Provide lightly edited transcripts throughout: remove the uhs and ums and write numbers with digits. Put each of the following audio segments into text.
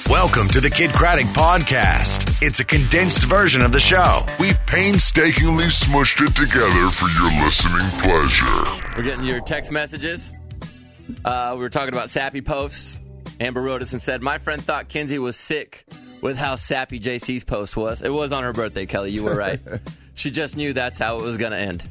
Welcome to the Kid Craddock Podcast. It's a condensed version of the show. We painstakingly smushed it together for your listening pleasure. We're getting your text messages. We were talking about sappy posts. Amber wrote us and said, my friend thought Kinsey was sick with how sappy JC's post was. It was on her birthday, Kelly. You were right. She just knew that's how it was going to end.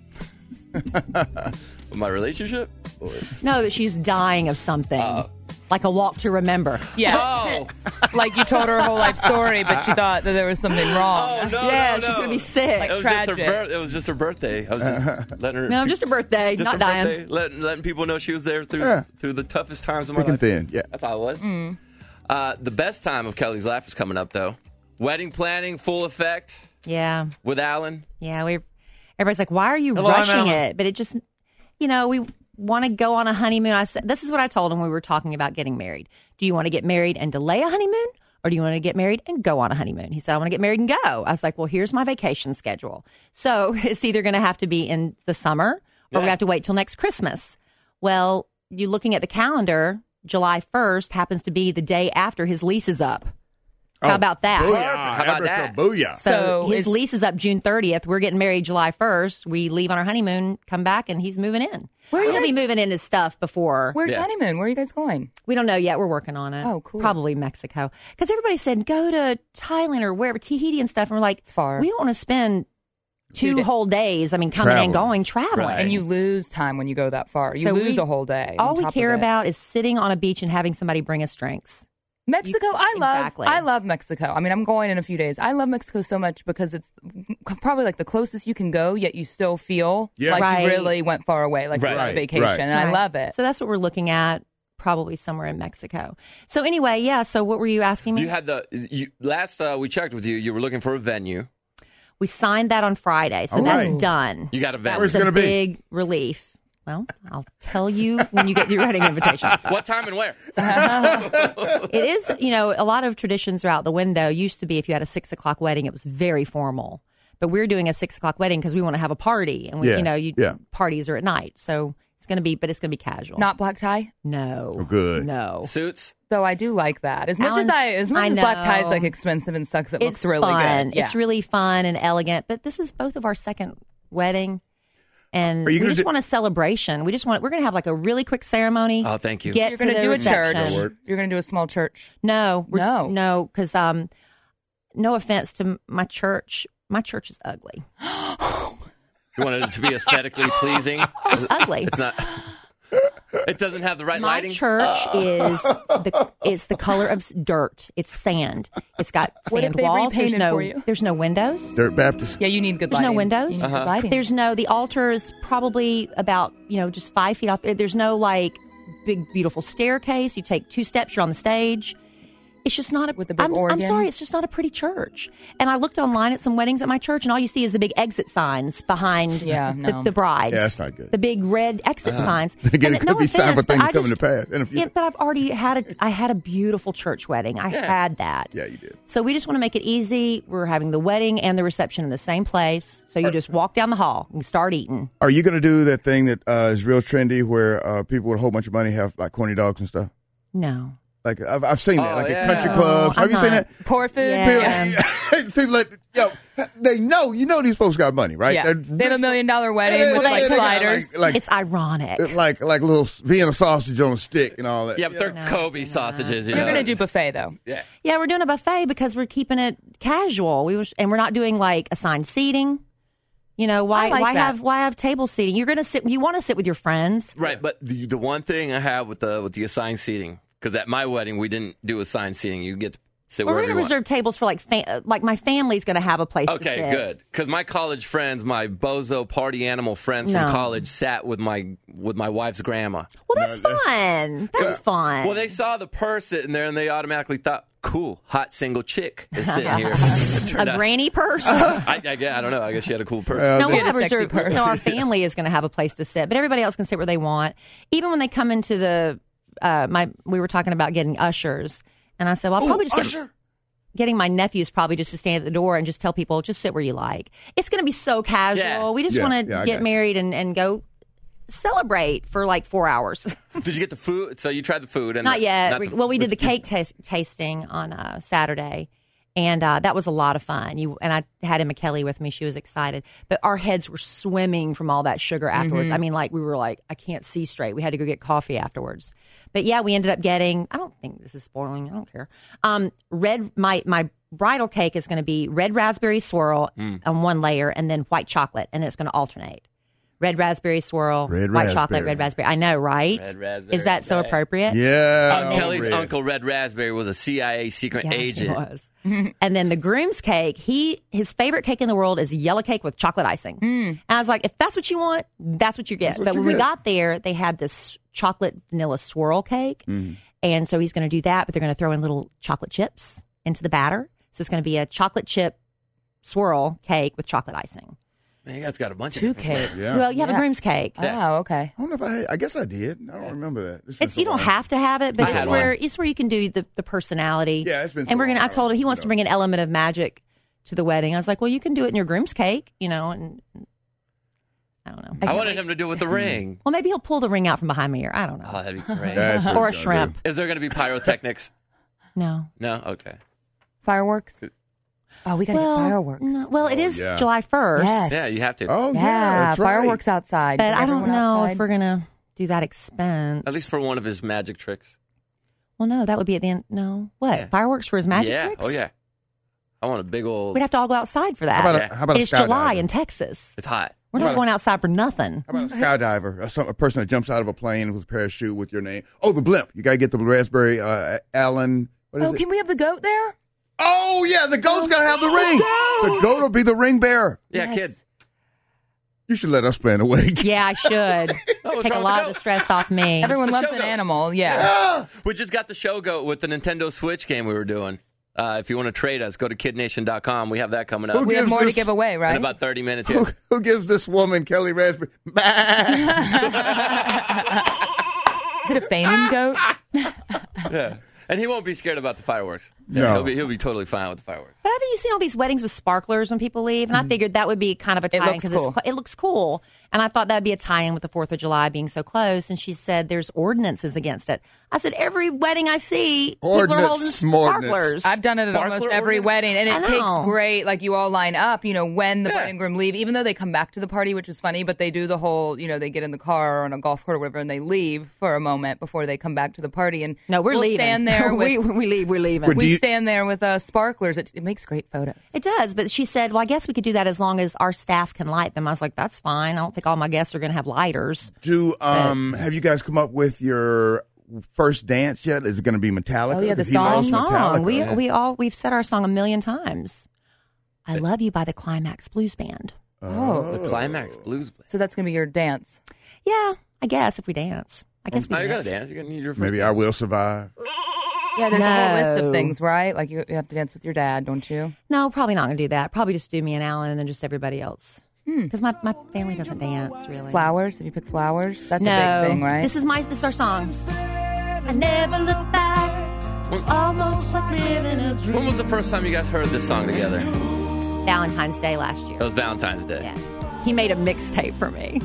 My relationship? No, that she's dying of something. Like a walk to remember. Yeah. Oh! Like you told her her whole life story, but she thought that there was something wrong. Oh, no, Yeah, no, she's no. going to be sick. Like It was, tragic. it was just her birthday. I was just letting her... No, just her birthday, just not her dying. birthday, letting people know she was there Yeah. through the toughest times of my Thick and life. thin, yeah. That's how it was. The best time of Kelly's life is coming up, though. Wedding planning, full effect Yeah, with Alan. yeah. Everybody's like, why are you Hello, I'm rushing Alan. it? But it just, we want to go on a honeymoon. I said, this is what I told him when we were talking about getting married. Do you want to get married and delay a honeymoon? Or do you want to get married and go on a honeymoon? He said, I want to get married and go. I was like, well, here's my vacation schedule. So it's either going to have to be in the summer or we have to wait till next Christmas. Well, you looking at the calendar, July 1st happens to be the day after his lease is up. How about that? Booyah. How about that? Booyah. So his is- lease is up June 30th. We're getting married July 1st. We leave on our honeymoon, come back, and he's moving in. Where are you He'll be guys- moving in his stuff before. Where's Yeah. the honeymoon? Where are you guys going? We don't know yet. We're working on it. Oh, cool. Probably Mexico. Because everybody said go to Thailand or wherever, Tahiti and stuff. And we're like, It's far. we don't want to spend 2 days. whole days. I mean, coming and going, traveling. Right. And you lose time when you go that far. You So lose we- a whole day. All on we top care of it. about is sitting on a beach and having somebody bring us drinks. Mexico, Exactly. I love Mexico. I mean, I'm going in a few days. I love Mexico so much because it's probably like the closest you can go, yet you still feel Yeah. like Right. you really went far away, like Right. you're on Right. vacation. Right. And I Right. love it. So that's what we're looking at, probably somewhere in Mexico. So anyway, yeah. So what were you asking me? You had last we checked with you. You were looking for a venue. We signed that on Friday, so All that's right. done. You got a venue. That Where's was it a gonna be? big relief. Well, I'll tell you when you get your wedding invitation. What time and where? It is, a lot of traditions are out the window. Used to be if you had a 6 o'clock wedding, it was very formal. But we're doing a 6 o'clock wedding because we want to have a party, and parties are at night. So it's going to be casual. Not black tie, no, Oh, good. no. Suits. though I do like that. As much Alan's- as I black tie is know. like expensive and sucks, it It's looks really fun. good. Yeah. It's really fun and elegant. But this is both of our second wedding. And Are we you gonna just do- want a celebration. We're going to have like a really quick ceremony. Oh, thank you. Get You're to going to the do a reception. church. You're going to do a small church. No, No. because no offense to my church. My church is ugly. You wanted it to be aesthetically pleasing. It's ugly. It's not. It doesn't have the right My lighting. church is the color of dirt. It's sand. It's got What if sand they walls. repainted for you? There's no windows. Dirt Baptist. Yeah, you need good There's no lighting. windows. You need good lighting. The altar is probably about, just 5 feet off. There's no like big, beautiful staircase. You take 2 steps, you're on the stage. It's just not With the big I'm organ? sorry, it's just not a pretty church. And I looked online at some weddings at my church, and all you see is the big exit signs behind Yeah, no. the brides. Yeah, that's not good. The big red exit signs. Again, And it could be sign for offense, but things I coming to just- pass in the future. Yeah, but I've already had a beautiful church wedding. I had that. Yeah, you did. So we just want to make it easy. We're having the wedding and the reception in the same place. So you just walk down the hall and start eating. Are you going to do that thing that is real trendy where people with a whole bunch of money have like corny dogs and stuff? No. Like I've seen that, Oh, like yeah. at country clubs. No, Have you I'm seen not. that? Poor food. Yeah. People like, they know, these folks got money, right? Yeah. They have $1 million wedding with like they got, sliders. like It's ironic. like little Vienna sausage on a stick and all that. Yeah, but they're Kobe sausages. You're going to do buffet though. Yeah. Yeah, we're doing a buffet because we're keeping it casual. And we're not doing like assigned seating. Why I like that. why have table seating? You're going to sit. You want to sit with your friends. Right, but the one thing I have with the assigned seating, because at my wedding we didn't do assigned seating. You get to sit Well, we're wherever going you to want. reserve tables for like my family's going to have a place to sit. Okay, good. Because my college friends, my bozo party animal friends No. from college, sat with my wife's grandma. Well, that's fun. That's fun. Well, they saw the purse sitting there, and they automatically thought, "Cool, hot single chick is sitting here." It turned a out- granny purse. I don't know. I guess she had a cool purse. No, She we'll had a have sexy reserved. purse. Our family is going to have a place to sit, but everybody else can sit where they want. Even when they come into the, we were talking about getting ushers, and I said, "Well, I'll probably just getting my nephews probably just to stand at the door and just tell people, just sit where you like. It's going to be so casual. Yeah. We just Yeah, want to yeah, I got get you. married and go celebrate for like 4 hours. Did you get the food? So you tried the food? And Not yet. not We did the cake tasting on Saturday, and that was a lot of fun. And I had Emma Kelly with me. She was excited. But our heads were swimming from all that sugar afterwards. I mean, like, we were like, I can't see straight. We had to go get coffee afterwards. But, yeah, we ended up getting, I don't think this is spoiling. I don't care. My bridal cake is going to be red raspberry swirl on one layer and then white chocolate, and it's going to alternate. Red raspberry swirl, white chocolate, red raspberry. I know, right? Red raspberry. Is that so appropriate? Yeah. Kelly's uncle, Red Raspberry, was a CIA secret agent. He was. And then the groom's cake, his favorite cake in the world is yellow cake with chocolate icing. And I was like, if that's what you want, that's what you get. But when we got there, they had this chocolate vanilla swirl cake. And so he's going to do that, but they're going to throw in little chocolate chips into the batter. So it's going to be a chocolate chip swirl cake with chocolate icing. Man, you guys got a bunch of Two different cakes. Yeah. Well, you have a groom's cake. Oh, okay. I don't know if I guess I did. I don't remember that. You don't have to have it, but I had it's where you can do the personality. Yeah, it's been so and we're gonna. long. I told him he wants to bring an element of magic to the wedding. I was like, well, you can do it in your groom's cake, and I don't know. I wanted him to do it with the ring. Well, maybe he'll pull the ring out from behind me, or I don't know, Oh, that'd be great. That's what or a it's gonna shrimp. Is there going to be pyrotechnics? No. No? Okay. Fireworks? Oh, we got to get fireworks. No, well, it is yeah. July 1st. Yes. Yeah, you have to. do. Oh, yeah. Yeah, That's right. fireworks outside. But Get I don't everyone know outside. if we're gonna do that expense. At least for one of his magic tricks. Well, no, that would be at the end. No, what Yeah. fireworks for his magic yeah. tricks? Oh, yeah. I want a big old. We'd have to all go outside for that. How about a It's July skydiver? in Texas. It's hot. We're not going outside for nothing. How about a skydiver? A person that jumps out of a plane with a parachute with your name. Oh, the blimp. You got to get the raspberry Allen. What is Oh, it? can we have the goat there? Oh, yeah. The goat's got to have the ring. The goat will be the ring bearer. Yeah, Yes. kid. You should let us plan a wedding. Yeah, I should what's take a wrong lot with of the stress off me. Everyone the loves show an goat. animal. Yeah. We just got the show goat with the Nintendo Switch game we were doing. If you want to trade us, go to kidnation.com. We have that coming up Who We have gives more to this- give away, in right? about 30 minutes. Here. Who gives this woman Kelly Raspberry? Is it a feigning goat? Yeah. And he won't be scared about the fireworks. No. He'll be totally fine with the fireworks. But haven't you seen all these weddings with sparklers when people leave? And I figured that would be kind of a tie-in looks because cool. it looks cool. And I thought that'd be a tie-in with the 4th of July being so close. And she said there's ordinances against it. I said every wedding I see, people are Ordinance, holding smordinance. sparklers. I've done it at Sparkler almost every ordinance? wedding, and I it takes know. great. Like you all line up, when the bride and groom leave, even though they come back to the party, which is funny, but they do the whole, they get in the car or on a golf court or whatever, and they leave for a moment before they come back to the party. And No, we're we'll leaving. Stand there with, we leave. We're leaving. we stand there with sparklers. It makes great photos. It does, but she said, well, I guess we could do that as long as our staff can light them. I was like, that's fine. I don't think all my guests are going to have lighters. Have you guys come up with your first dance yet? Is it going to be Metallica? Oh, yeah, the 'Cause he loves song. Metallica. We've said our song a million times. I Love You by the Climax Blues Band. Oh, The Climax Blues. so that's gonna be your dance. Yeah, I guess if we dance. I guess we Oh, you dance. got to dance. You're going to need your first Maybe I Will Survive. Yeah, there's a whole list No. of things, right? Like you have to dance with your dad, don't you? No, probably not going to do that. Probably just do me and Alan and then just everybody else. Because my family doesn't dance, really. Flowers? Have you picked flowers? That's No. a big thing, right? This is our song. I never look back. It's almost like living a dream. When was the first time you guys heard this song together? Valentine's Day last year. It was Valentine's Day. Yeah. He made a mixtape for me.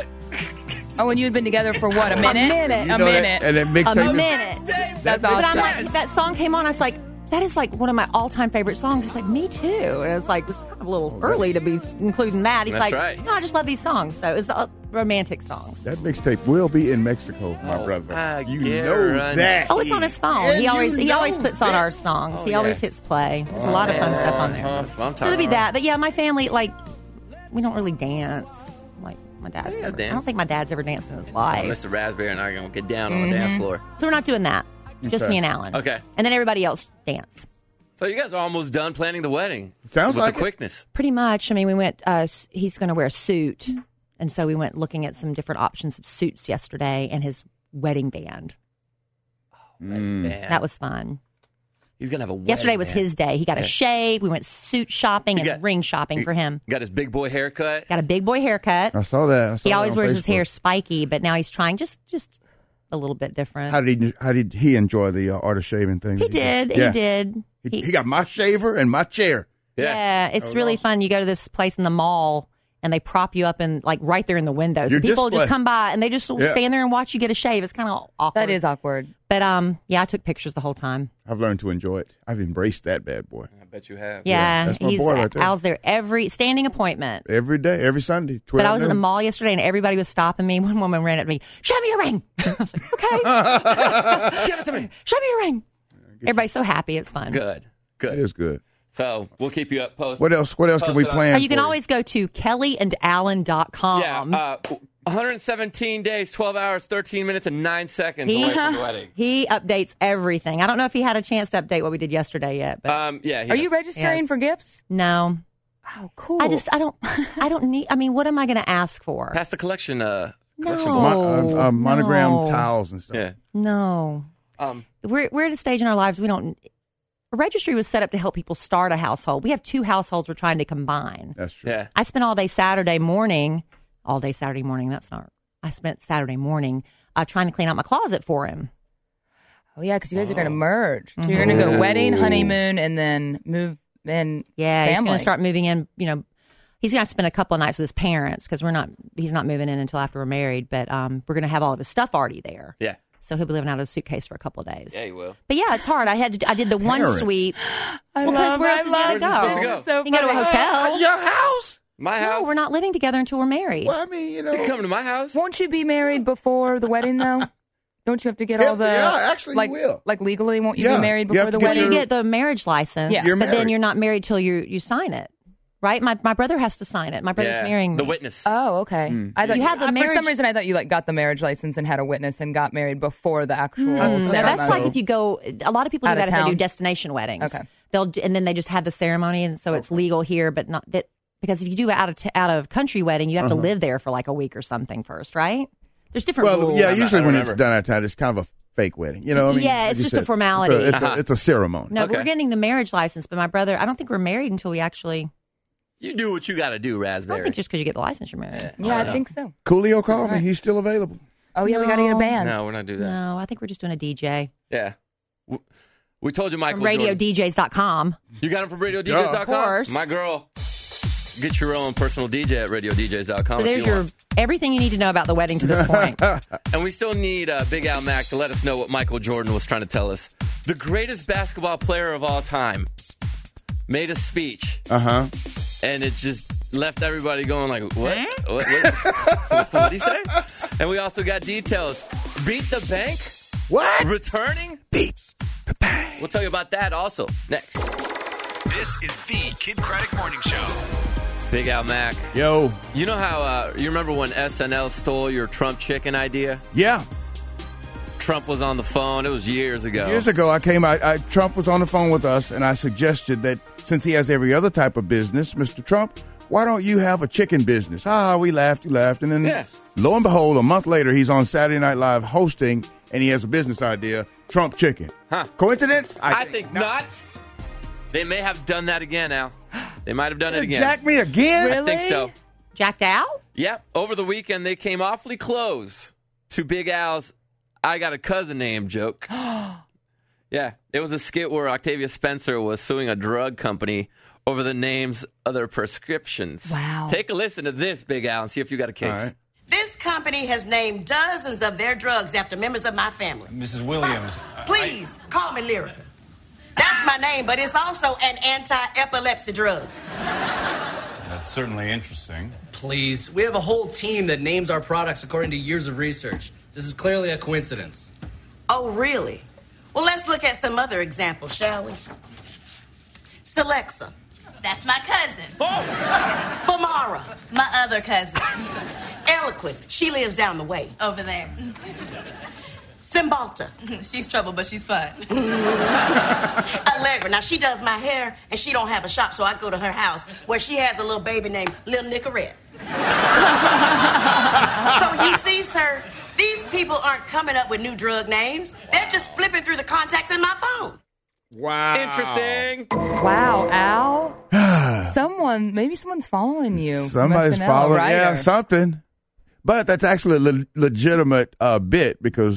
Oh, and you had been together for what, a minute? A minute. You A know minute. that, and that A mixtape. minute. That's But I'm awesome. like, that song came on. I was like, that is like one of my all-time favorite songs. It's like, me too. And it's like, it's kind of a little early to be including that. He's That's like, right. no, I just love these songs. So it's the romantic songs. That mixtape will be in Mexico, my brother. I You guarantee. know that. Oh, it's on his phone. Yeah, he always know puts on that. our songs. He yeah. always hits play. There's a lot of fun stuff on there. That's what I'm So talking there'll be about. that. But yeah, my family, like, we don't really dance. Like my dad's Yeah, ever. I dance. don't think my dad's ever danced in his life. Mr. Raspberry and I are going to get down on the dance floor. So we're not doing that. Just Okay. me and Alan. Okay. And then everybody else dance. So you guys are almost done planning the wedding. Sounds with like the it. quickness. Pretty much. I mean, we went, he's going to wear a suit. And so we went looking at some different options of suits yesterday and his wedding band. Man, That was fun. he's going to have a wedding. Yesterday was man. his day. He got a shave. We went suit shopping and got- ring shopping for him. Got his big boy haircut. Got a big boy haircut. I saw that. He always wears his hair spiky, but now he's trying just a little bit different. How did he enjoy the art of shaving thing? He did. Yeah. He did. He got my shaver and my chair. Yeah, it's really fun. You go to this place in the mall, and they prop you up in like right there in the window. So Your people display. just come by and they just stand there and watch you get a shave. It's kind of awkward. That is awkward. But I took pictures the whole time. I've learned to enjoy it. I've embraced that bad boy. I bet you have. Yeah, that's my boy right there. Al's there every standing appointment. Every day, every Sunday. 12 But I was in the noon. mall yesterday and everybody was stopping me. One woman ran up to me, "Show me your ring." I was like, "Okay, Give it to me. show me your ring." Everybody's so happy. It's fun. Good. It is good. So we'll keep you up post. What else can we Post it on- plan? You can for always go to kellyandalan.com. Yeah. 117 days, 12 hours, 13 minutes, and 9 seconds away from the wedding. He updates everything. I don't know if he had a chance to update what we did yesterday yet, but Yeah. Are you registering Yes. for gifts? no. Oh, cool. I don't need, I mean, what am I going to ask for? Pass the collection. No. Collection book. monogram No. towels and stuff. Yeah. No. We're at a stage in our lives we don't. A registry was set up to help people start a household. We have 2 households we're trying to combine. That's true. Yeah. I spent all day Saturday morning. That's not. I spent Saturday morning trying to clean out my closet for him. Oh, yeah, because you guys are going to merge. So you're going to go wedding, honeymoon, and then move in Yeah, he's family. going to start moving in. You know, he's going to spend a couple of nights with his parents because he's not moving in until after we're married. But we're going to have all of his stuff already there. Yeah. So he'll be living out of a suitcase for a couple of days. Yeah, you will. But yeah, it's hard. I did the one Parents. suite. I Well, because where else is he going to go? supposed to go? So He can go to a funny. hotel. Your house? My No, house. we're not living together until we're married. Well, I mean, You can come to my house. Won't you be married before the wedding, though? Don't you have to get all the... Yeah, actually, you like, will. Like legally, won't you Yeah, be married you have before to the get wedding? You your- get the marriage license, Yeah. You're but then married. you're not married till you sign it, right? My brother has to sign it. My brother's Yeah. marrying me. The witness. Oh, okay. I thought You had the for marriage- some reason, I thought you got the marriage license and had a witness and got married before the actual No, ceremony. that's like if you go. A lot of people do Out of that if they do town? destination weddings. Okay. And then they just have the ceremony, and so it's legal here, but not that because if you do out of country wedding, you have to live there for like a week or something first, right? There's different Well, rules. yeah, usually when remember. it's done outside, it's kind of a fake wedding. You know what I mean? Yeah, Like it's you just a said, formality. It's a ceremony. No, but Okay. we're getting the marriage license, but my brother, I don't think we're married until we actually. You do what you got to do, I Raspberry. don't think just because you get the license, you're married. Yeah, I think so. Coolio called me. He's still available. Oh, yeah, we got to get a band. No, we're not doing that. No, I think we're just doing a DJ Yeah. We told you, Michael. from Jordan. RadioDJs.com. You got him from RadioDJs.com? Of course. My girl. Get your own personal DJ at RadioDJs.com. So there's your everything you need to know about the wedding to this point. And we still need Big Al Mack to let us know what Michael Jordan was trying to tell us. The greatest basketball player of all time made a speech, and it just left everybody going like, what? What did he say? And we also got details. Beat the bank? What? Returning? Beat the bang. We'll tell you about that also next. This is the Kid Craddock Morning Show. Big Al Mack. Yo. You know how, you remember when SNL stole your Trump chicken idea? Yeah. Trump was on the phone. It was years ago. Years ago, Trump was on the phone with us, and I suggested that since he has every other type of business, Mr. Trump, why don't you have a chicken business? We laughed, you laughed. And then, lo and behold, a month later, he's on Saturday Night Live hosting, and he has a business idea, Trump Chicken. Huh. Coincidence? I think not. They may have done that again, Al. They might have done it again. Jack me again? I think so. Jacked out? Yep. Over the weekend, they came awfully close to Big Al's I got a cousin named joke. Yeah. It was a skit where Octavia Spencer was suing a drug company over the names of their prescriptions. Wow. Take a listen to this, Big Al, and see if you got a case. All right. This company has named dozens of their drugs after members of my family. Mrs. Williams. Please, call me Lyrica. That's my name, but it's also an anti-epilepsy drug. That's certainly interesting. Please, we have a whole team that names our products according to years of research. This is clearly a coincidence. Oh, really? Well, let's look at some other examples, shall we? Celexa. That's my cousin. Famara. My other cousin. Eliquis. She lives down the way. Over there. Cymbalta. She's trouble, but she's fun. Allegra. Now, she does my hair, and she don't have a shop, so I go to her house, where she has a little baby named Lil Nicorette. So you see, sir, these people aren't coming up with new drug names. They're just flipping through the contacts in my phone. Wow. Interesting. Wow, Al. Maybe someone's following you. from Somebody's SNL, following. right? Yeah, something. But that's actually a legitimate bit because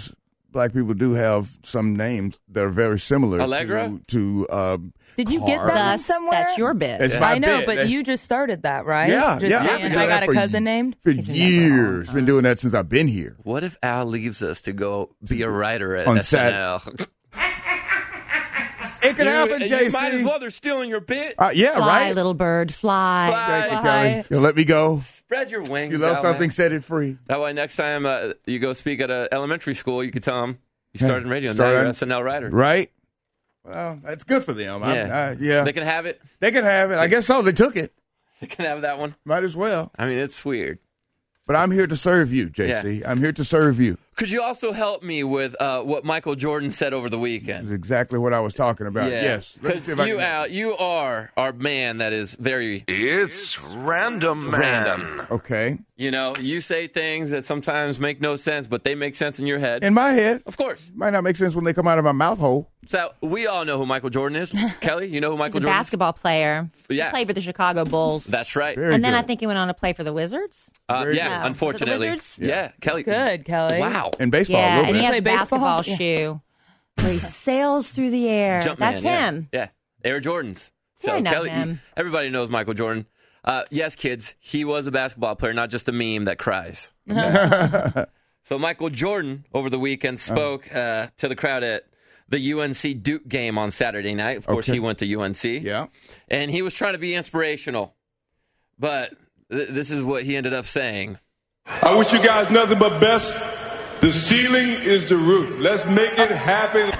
black people do have some names that are very similar Allegra? to Did you get Carr. that from somewhere? That's your bit. It's my I know, bit. but That's- you just started that, right? Yeah, Just yeah. saying, I've been I doing got that a cousin named. for He's been doing that for a long years. Been doing that since I've been here. What if Al leaves us to go be a writer at On SNL? It can happen, You JC. might as well. They're stealing your bit. Yeah, Fly, right. little bird, fly. Fly. Thank you, Hi. Kelly. You'll let me go. Spread your wings. You love out, something, man. set it free. That way, next time you go speak at an elementary school, you could tell them you started in radio and now Started- you're an SNL writer. Right? Well, that's good for them. Yeah. They can have it. They can have it. I guess so. They took it. They can have that one. Might as well. I mean, it's weird. But I'm here to serve you, JC. I'm here to serve you. Could you also help me with what Michael Jordan said over the weekend? That's exactly what I was talking about. Yeah. Yes. Let me Because see if I can- Al, you are our man that is very It's Random Man. random. Okay. You know, you say things that sometimes make no sense, but they make sense in your head. In my head, Of course. might not make sense when they come out of my mouth hole. So we all know who Michael Jordan is. Kelly, you know who He's Michael a Jordan is? basketball player. Yeah. He played for the Chicago Bulls. That's right. Very And then I good. think he went on to play for the Wizards. Very Yeah, good. Was it the unfortunately. Wizards? Yeah, Kelly. Good, Kelly. Wow. In baseball, a Yeah, little and he bit. has Play a baseball? basketball shoe where he sails through the air. Jumpman, That's yeah. him. Yeah. Air Jordans. Yeah, I know him. Everybody knows Michael Jordan. Yes, kids, he was a basketball player, not just a meme that cries. So Michael Jordan over the weekend spoke to the crowd at the UNC Duke game on Saturday night. Of course, Okay. he went to UNC. Yeah. And he was trying to be inspirational. But this is what he ended up saying. I wish you guys nothing but best. The ceiling is the roof. Let's make it happen.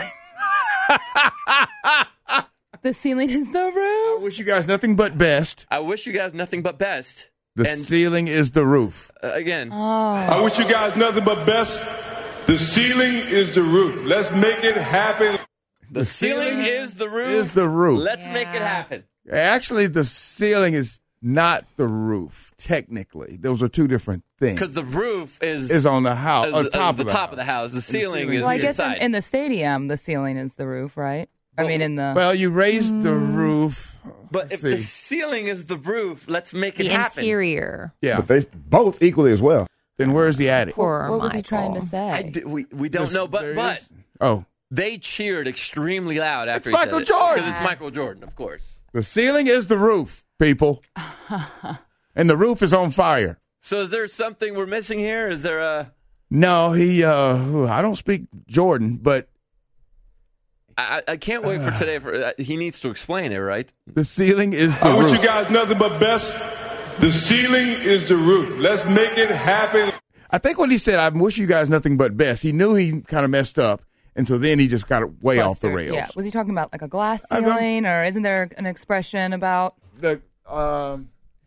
The ceiling is the I roof. wish you guys nothing but best. I wish you guys nothing but best. The And- ceiling is the roof. Again, I wish you guys nothing but best. The ceiling is the roof. Let's make it happen. the ceiling is the roof. Is the roof. Let's make it happen. Actually, the ceiling is not the roof, technically. Those are two different things. Because the roof Is on the house, is- on is top the of the top house. of the house. The ceiling ceiling is Well, I guess inside. in the stadium, the ceiling is the roof, right? I mean, in the. Well, you raised the roof. But Let's if the see. ceiling is the roof, let's make The it happen. interior. Yeah. But they both equally as well. Then where's the attic? Poor what was he trying to Michael. say? We don't know, There but is- Oh. they cheered extremely loud after It's he Michael said Jordan. Because it's Michael Jordan, of course. The ceiling is the roof, people. And the roof is on fire. So is there something we're missing here? Is there a... No, I don't speak Jordan, but I can't wait for today. He needs to explain it, right? the ceiling is the I wish roof. you guys nothing but best. The ceiling is the roof. Let's make it happen. I think when he said, I wish you guys nothing but best, he knew he kind of messed up. And so then he just got way off the Flustered. rails. Yeah. Was he talking about like a glass I don't- ceiling, or isn't there an expression about? Well,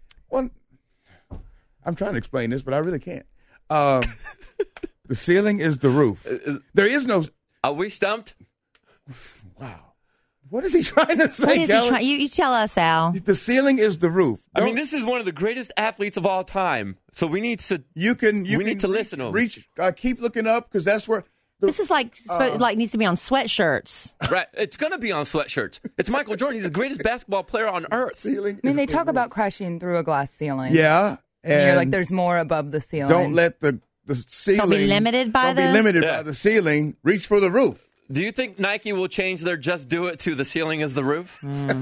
I'm trying to explain this, but I really can't. The ceiling is the roof. There is no. Are we stumped? Wow. What is he trying to say, What is he Kelly? trying? You tell us, Al. The ceiling is the roof. I mean, this is one of the greatest athletes of all time. So we need to... You can. We need to listen to him. Reach. Keep looking up because that's where. This is like needs to be on sweatshirts. Right. It's going to be on sweatshirts. It's Michael Jordan. He's the greatest basketball player on earth. Ceiling. I mean, they talk about crashing through a glass ceiling. Yeah, And you're like, and there's more above the ceiling. don't let the ceiling. Don't be limited by don't be the- limited Yeah. by the ceiling. Reach for the roof. Do you think Nike will change their "just do it" to "the ceiling is the roof"?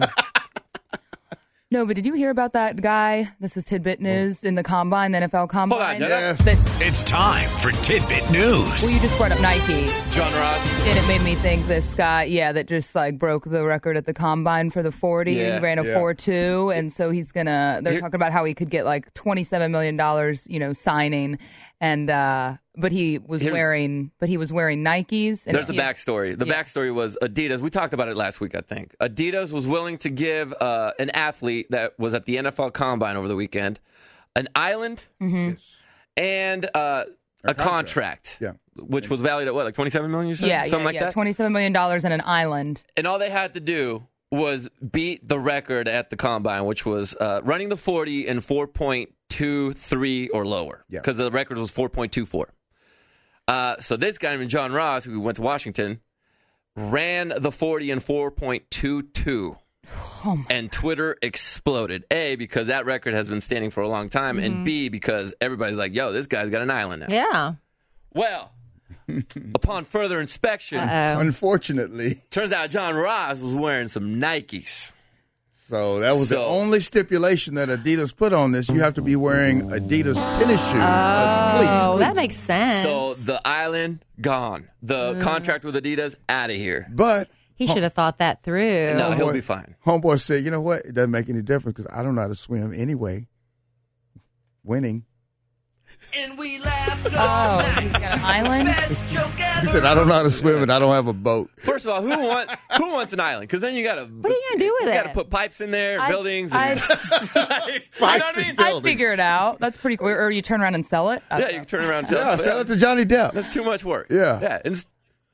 No, but did you hear about that guy? This is tidbit news in the combine, the NFL combine. Jen. Yes. That, It's time for Tidbit News. well, you just brought up Nike, John Ross. and it made me think this guy, that just like broke the record at the combine for the 40. Yeah. He ran a 4.2, and so he's gonna. They're Here- talking about how he could get like $27 million, signing, and but he was wearing Nikes. And There's the backstory. The backstory was Adidas. We talked about it last week, I think. Adidas was willing to give an athlete that was at the NFL Combine over the weekend an island and a contract. Yeah. Which was valued at what, like $27 million? You said? Something like that. $27 million and an island. And all they had to do was beat the record at the Combine, which was running the 40 in 4.23 or lower. Yeah. Because the record was 4.24. So this guy named John Ross, who went to Washington, ran the 40 in 4.22. And Twitter exploded. A, because that record has been standing for a long time. And B, because everybody's like, yo, this guy's got an island now. Yeah. Well, Upon further inspection, unfortunately, turns out John Ross was wearing some Nikes. So that was the only stipulation that Adidas put on this. You have to be wearing Adidas tennis shoes. Oh, that makes sense. So the island, gone. The contract with Adidas, out of here. But he should have thought that through. No, he'll be fine. Homeboy said, you know what? It doesn't make any difference because I don't know how to swim anyway. Winning. And we laughed. Oh, he's got an island? He said, I don't know how to swim and I don't have a boat. First of all, who wants an island? Because then you got to. What are you going to do with it? You got to put pipes in there, buildings. And, you know what I mean? I'd figure it out. That's pretty cool. Or you turn around and sell it? Yeah, you can turn around and sell it. Yeah, sell it to Johnny Depp. That's too much work. Yeah. Yeah.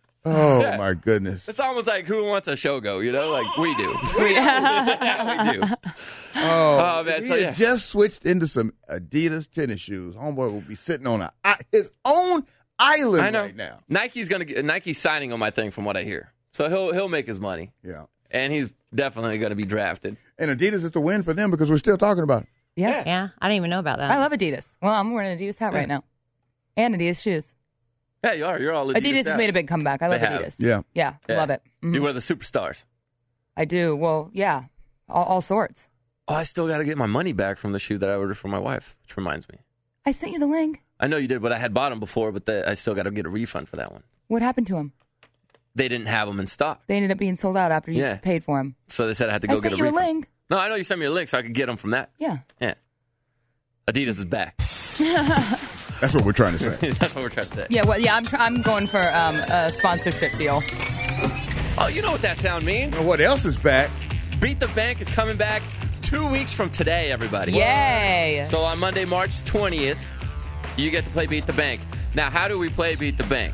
Oh, my goodness. It's almost like who wants a Shogo, you know? Like we do. Yeah, we do. Oh, man. He So, had just switched into some Adidas tennis shoes. Homeboy will be sitting on his own island right now. Nike's signing on my thing from what I hear. So he'll make his money. Yeah. And he's definitely going to be drafted. And Adidas is a win for them because we're still talking about it. Yeah. I didn't even know about that. I love Adidas. Well, I'm wearing an Adidas hat right now. And Adidas shoes. Yeah, you are. You're all Adidas. Adidas has made a big comeback. I love Adidas. Yeah. Yeah, love it. Mm-hmm. You wear the superstars. I do. Well, yeah, all sorts. Oh, I still got to get my money back from the shoe that I ordered for my wife, which reminds me. I sent you the link. I know you did, but I had bought them before, but I still got to get a refund for that one. What happened to them? They didn't have them in stock. They ended up being sold out after you paid for them. So they said I had to go get a refund. I sent you a link. No, I know you sent me a link so I could get them from that. Yeah. Yeah. Adidas is back. That's what we're trying to say. That's what we're trying to say. Yeah, well, yeah, I'm going for a sponsorship deal. Oh, you know what that sound means. Well, what else is back? Beat the Bank is coming back 2 weeks from today, everybody. Yay. So on Monday, March 20th, you get to play Beat the Bank. Now, how do we play Beat the Bank?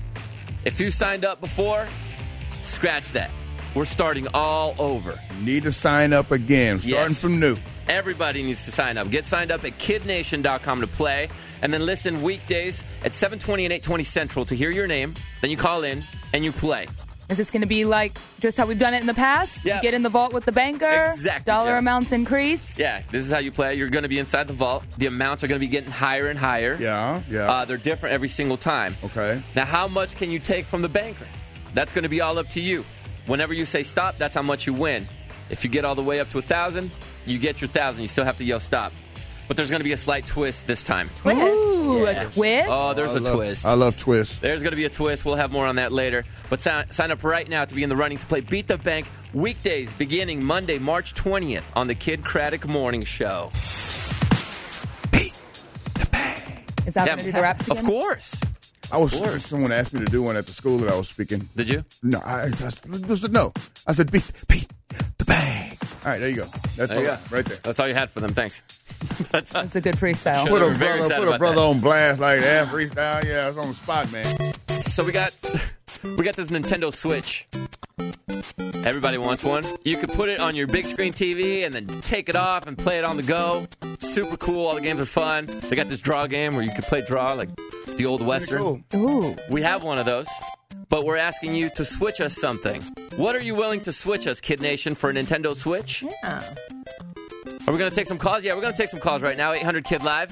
If you signed up before, scratch that. We're starting all over. You need to sign up again, starting from new. Everybody needs to sign up. Get signed up at kidnation.com to play, and then listen weekdays at 7:20 and 8:20 Central to hear your name. Then you call in and you play. Is this going to be like just how we've done it in the past? Yeah. You get in the vault with the banker. Exactly. Dollar Jeff. amounts increase. Yeah, this is how you play. You're going to be inside the vault. The amounts are going to be getting higher and higher. Yeah. They're different every single time. Okay. Now, how much can you take from the banker? That's going to be all up to you. Whenever you say stop, that's how much you win. If you get all the way up to 1,000, you get your 1,000. You still have to yell stop. But there's going to be a slight twist this time. Twist? Ooh, Yeah. a twist? Oh, there's a twist. I love twists. There's going to be a twist. We'll have more on that later. But sign up right now to be in the running to play Beat the Bank weekdays beginning Monday, March 20th on the Kid Craddock Morning Show. Is that going to do the raps again? Of course. Someone asked me to do one at the school that I was speaking. Did you? No, I said no. I said beat the bang. All right, there you go. That's There you all go. right there. That's all you had for them. Thanks. That's a good freestyle. Sure, Put we're very a excited about brother that. on blast like that. Freestyle, yeah, it's on the spot, man. So we got this Nintendo Switch. Everybody wants one. You could put it on your big screen TV and then take it off and play it on the go. Super cool. All the games are fun. They got this draw game where you could play draw like the old Western. Cool. Ooh. We have one of those, but we're asking you to switch us something. What are you willing to switch us, Kid Nation, for a Nintendo Switch? Yeah. Are we going to take some calls? Yeah, we're going to take some calls right now. 800 Kid Live.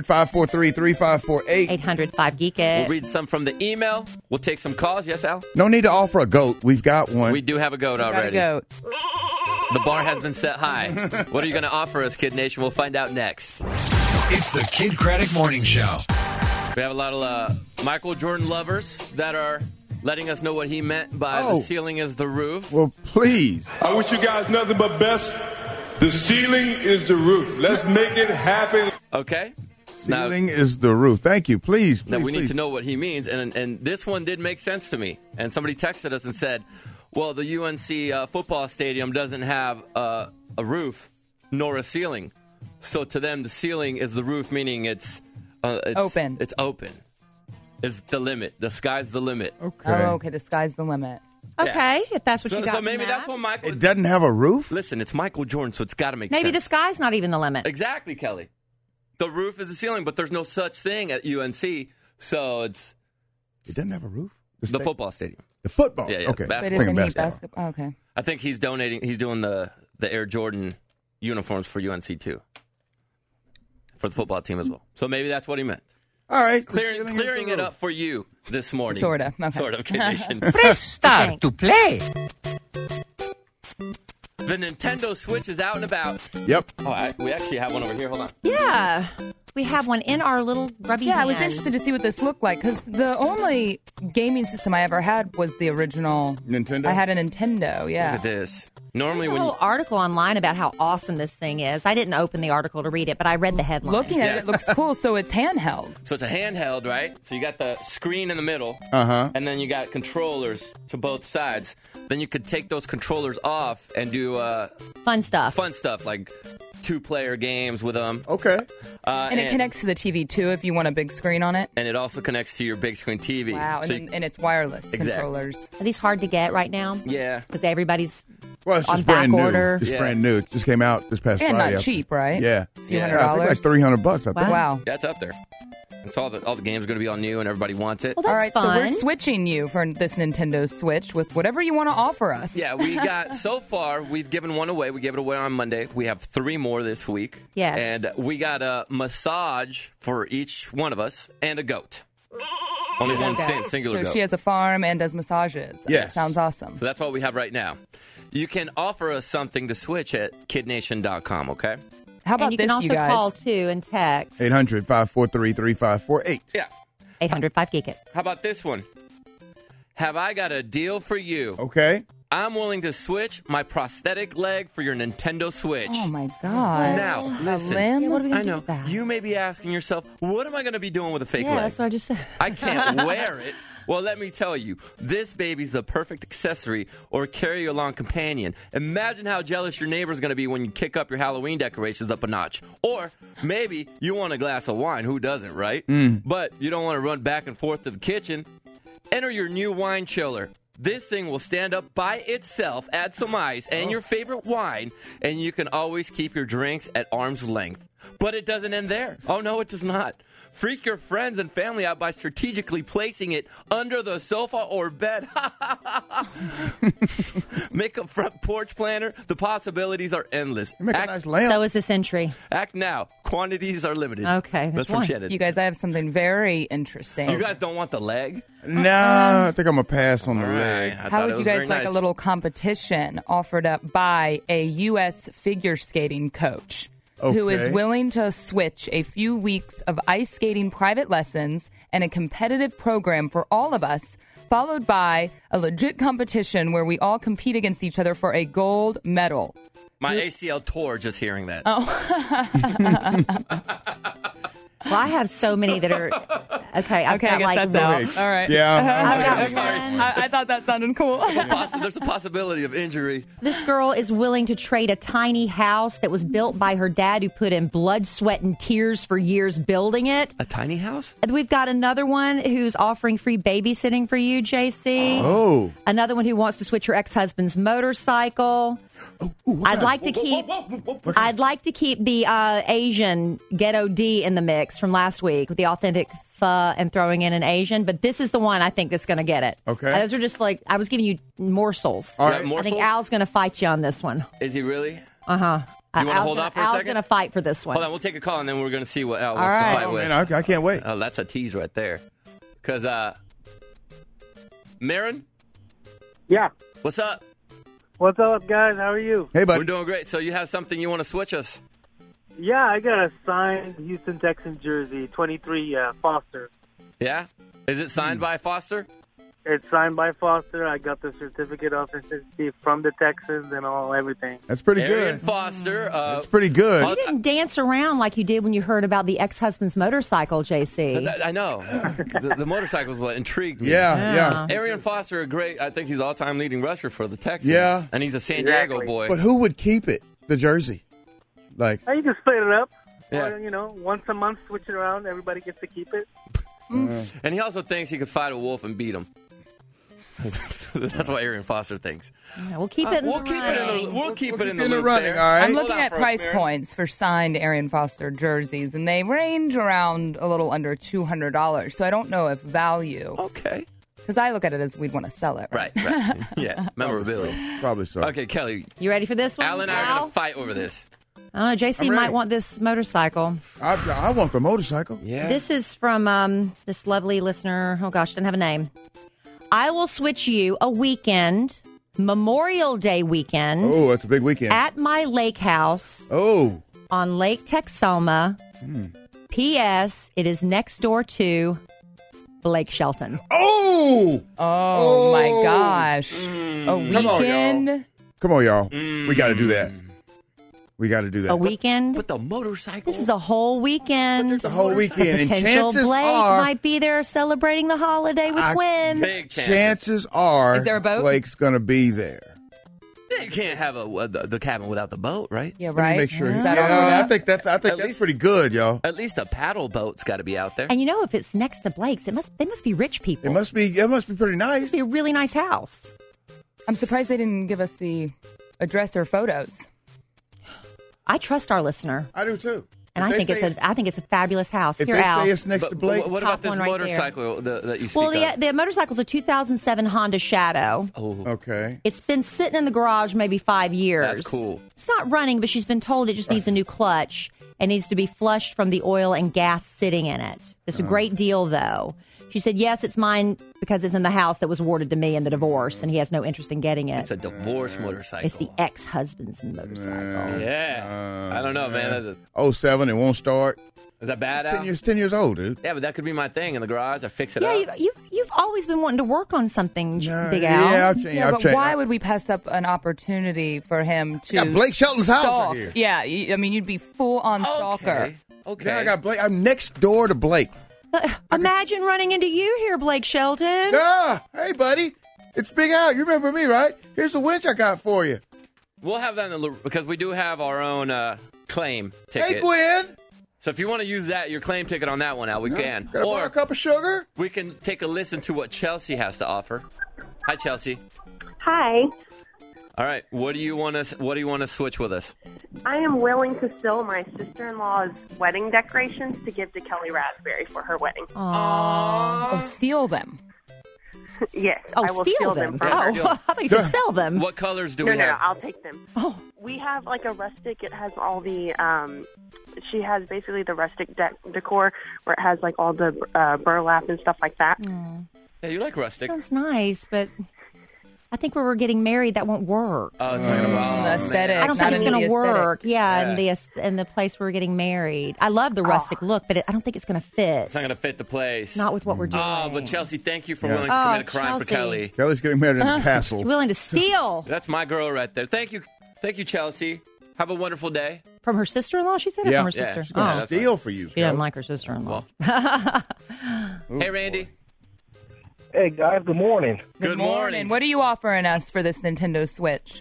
800-543-3548. 800-5-GEEK We'll IT. read some from the email. We'll take some calls. Yes, Al? No need to offer a goat. We've got one. We do have a goat Got a already. goat. The bar has been set high. What are you going to offer us, Kid Nation? We'll find out next. It's the Kid Craddock Morning Show. We have a lot of Michael Jordan lovers that are letting us know what he meant by the ceiling is the roof. Well, please. I wish you guys nothing but best. The ceiling is the roof. Let's make it happen. Okay. Ceiling is the roof. Thank you. Please. Now, we please. need to know what he means. And this one did make sense to me. And somebody texted us and said, well, the UNC football stadium doesn't have a roof nor a ceiling. So to them, the ceiling is the roof, meaning it's open. It's open. It's the limit. The sky's the limit. Okay. Oh, okay. The sky's the limit. Okay, if that's what you got. So from maybe that. that's what Michael... It doesn't have a roof? Listen, it's Michael Jordan, so it's got to make Maybe sense. the sky's not even the limit. Exactly, Kelly. The roof is the ceiling, but there's no such thing at UNC, so it's... It doesn't have a roof? The football stadium. The football? Yeah. Okay. But Basketball. isn't he basketball? Okay. I think he's doing the Air Jordan uniforms for UNC, too. For the football team as well. So maybe that's what he meant. All right. Clearing it up for you. this morning. Sorta. Okay. Sort of, Kid Nation. Press start to play. The Nintendo Switch is out and about. Yep. Oh, we actually have one over here. Hold on. Yeah. We have one in our little grubby Yeah, I was hands. interested to see what this looked like because the only gaming system I ever had was the original Nintendo? I had a Nintendo, yeah. Look at this. Normally, There's a when whole article online about how awesome this thing is. I didn't open the article to read it, but I read the headline. Looking at it looks cool. So it's handheld. So it's a handheld, right? So you got the screen in the middle, and then you got controllers to both sides. Then you could take those controllers off and do fun stuff. Fun stuff like 2-player games with them. Okay. And it connects to the TV too if you want a big screen on it. And it also connects to your big screen TV. Wow, So and it's wireless Exactly. controllers. Are these hard to get right now? Yeah. Because everybody's Well, it's on just brand back new. order. Just Yeah. brand new. It just came out this past And Friday. not cheap, right? Yeah. A few Yeah. $100. I think like $300. I think. Wow. Yeah, it's up there. And so all the games are going to be all new and everybody wants it. Well, that's All right, fun. so we're switching you for this Nintendo Switch with whatever you want to offer us. Yeah, we got, so far, we've given one away. We gave it away on Monday. We have 3 more this week. Yes. And we got a massage for each one of us and a goat. Only one singular So goat. she has a farm and does massages. Yes. That sounds awesome. So that's what we have right now. You can offer us something to switch at kidnation.com, okay? How about and you this, can also you guys? call too and text 800-543-3548. Yeah. 800-5GEEK-IT. How about this one? Have I got a deal for you? Okay. I'm willing to switch my prosthetic leg for your Nintendo Switch. Oh, my God. Now, listen. limb? Yeah, what are we gonna I do know. with that? You may be asking yourself, what am I going to be doing with a fake Yeah, leg? that's what I just said. I can't wear it. Well, let me tell you, this baby's the perfect accessory or carry-along companion. Imagine how jealous your neighbor's going to be when you kick up your Halloween decorations up a notch. Or maybe you want a glass of wine. Who doesn't, right? But you don't want to run back and forth to the kitchen. Enter your new wine chiller. This thing will stand up by itself, add some ice, and your favorite wine, and you can always keep your drinks at arm's length. But it doesn't end there. Oh, no, it does not. Freak your friends and family out by strategically placing it under the sofa or bed. Make a front porch planner. The possibilities are endless. Make a nice lamp. So is this entry. Act now. Quantities are limited. Okay, That's that's from one. Shannon. You guys, I have something very interesting. You guys don't want the leg? No, I think I'm going to pass on the leg. I How thought would it you was guys very like nice. a little competition offered up by a U.S. figure skating coach who is Okay. willing to switch a few weeks of ice skating private lessons and a competitive program for all of us, followed by a legit competition where we all compete against each other for a gold medal? My ACL tore just hearing that. Well, I have so many that are okay. I've Okay, I got guess like that's out. All right. Yeah. I've got one. I thought that sounded cool. There's a possibility of injury. This girl is willing to trade a tiny house that was built by her dad, who put in blood, sweat, and tears for years building it. A tiny house? And we've got another one who's offering free babysitting for you, JC. Oh. Another one who wants to switch her ex-husband's motorcycle. I'd like to keep the Asian ghetto D in the mix from last week with the authentic pho and throwing in an Asian, but this is the one I think that's going to get it. Okay. Those are just like I was giving you morsels. All right. I think Al's going to fight you on this one. Is he really? Uh huh. You want to hold off for a Al's second? going to fight for this one. Hold on, we'll take a call and then we're going to see what Al All wants right. to fight Oh, with. man, I can't wait. Oh, that's a tease right there. Because, Marin, Yeah. what's up? What's up, guys? How are you? Hey, buddy. We're doing great. So you have something you want to switch us? Yeah, I got a signed Houston Texans jersey, 23 Foster. Yeah? Is it signed by Foster? It's signed by Foster. I got the certificate of authenticity from the Texans and everything. That's pretty Arian good. Foster. That's pretty good. You didn't dance around like you did when you heard about the ex-husband's motorcycle, JC. I know. the motorcycle's what intrigued me. Yeah. Arian Foster, I think he's all-time leading rusher for the Texans. Yeah. And he's a San Diego Exactly. boy. But who would keep it? The jersey. Like, You can split it up. Yeah. Or, once a month, switch it around. Everybody gets to keep it. And he also thinks he could fight a wolf and beat him. That's what Arian Foster thinks. Yeah, we'll keep it in We'll the keep it in running. the we'll keep it in the in the loop running, there. all right? I'm Hold looking on at for us, price Marin. points for signed Arian Foster jerseys, and they range around a little under $200. So I don't know if value, Okay. because I look at it as we'd want to sell it. Right. Yeah. Memorability. probably so. Okay, Kelly. You ready for this one? Al and I are Al? going to fight over this. JC might want this motorcycle. I want the motorcycle. Yeah. This is from this lovely listener. Oh, gosh, doesn't have a name. I will switch you a weekend, Memorial Day weekend. Oh, that's a big weekend. At my lake house. Oh. On Lake Texoma. P.S. It is next door to Blake Shelton. Oh! Oh, my gosh. A weekend? Come on, y'all. We got to do that. We got to do that. A weekend? With the motorcycle? This is a whole weekend. The whole weekend. And Potential chances Blake are... might be there celebrating the holiday with Quinn. Big chances are... Is there a boat? Blake's going to be there. You can't have the cabin without the boat, right? Yeah, Let right. me make sure. Yeah. I think that's pretty good, y'all. At least a paddle boat's got to be out there. And you know, if it's next to Blake's, they must be rich people. It must be pretty nice. It must be a really nice house. I'm surprised they didn't give us the address or photos. I trust our listener. I do too. And I think it's a fabulous house. If Here, they Al. say it's next to Blake, what Top about this one right motorcycle that you speak Well, of? the motorcycle's a 2007 Honda Shadow. Oh, okay. It's been sitting in the garage maybe 5 years. That's cool. It's not running, but she's been told it just needs a new clutch and needs to be flushed from the oil and gas sitting in it. It's a great deal, though. She said, yes, it's mine because it's in the house that was awarded to me in the divorce, and he has no interest in getting it. It's a divorce motorcycle. It's the ex-husband's motorcycle. Yeah. I don't know, man. 07, it won't start. Is that bad, Al? It's 10 years old, dude. Yeah, but that could be my thing in the garage. I fix it up. Yeah, you've always been wanting to work on something, Big Al. Yeah, but why would we pass up an opportunity for him to got Blake Shelton's house stalk? right here. Yeah, I mean, you'd be full-on stalker. Okay. Yeah, I got Blake. I'm next door to Blake. Imagine running into you here, Blake Shelton. Yeah. Hey, buddy. It's Big Al. You remember me, right? Here's the winch I got for you. We'll have that because we do have our own claim ticket. Hey, Gwen. So if you want to use your claim ticket on that one, Al, we can. Got a cup of sugar? We can take a listen to what Chelsea has to offer. Hi, Chelsea. Hi. All right. What do you want to switch with us? I am willing to steal my sister-in-law's wedding decorations to give to Kelly Raspberry for her wedding. Oh, steal them. Yes, Oh, I will steal steal them. from Oh, her. I thought you said sell them. What colors do No, we have? No, I'll take them. Oh. We have like a rustic. It has all the. She has basically the rustic decor where it has like all the burlap and stuff like that. Yeah, you like rustic. Sounds nice, but I think where we're getting married, that won't work. Oh, it's not going to The aesthetic. I don't not think it's in going the to work. aesthetic. Yeah, in the place where we're getting married. I love the rustic look, but I don't think it's going to fit. It's not going to fit the place. Not with what we're doing. Oh, but Chelsea, thank you for Yeah. willing to commit a crime for Chelsea. Kelly. Kelly's getting married in the castle. Willing to steal That's my girl right there. Thank you, Chelsea. Have a wonderful day. from her sister-in-law. She said, or Yeah. from her Yeah, sister. she's gonna Oh, Steal for you. she doesn't like her sister-in-law. Hey, Randy. Hey, guys, good morning. Good morning. What are you offering us for this Nintendo Switch?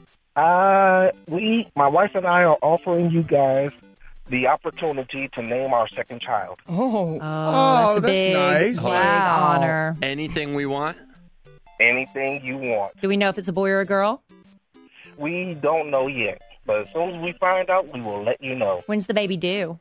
My wife and I are offering you guys the opportunity to name our second child. Oh, that's a that's big, nice. big Wow. honor. Anything we want? Anything you want. Do we know if it's a boy or a girl? We don't know yet, but as soon as we find out, we will let you know. When's the baby due?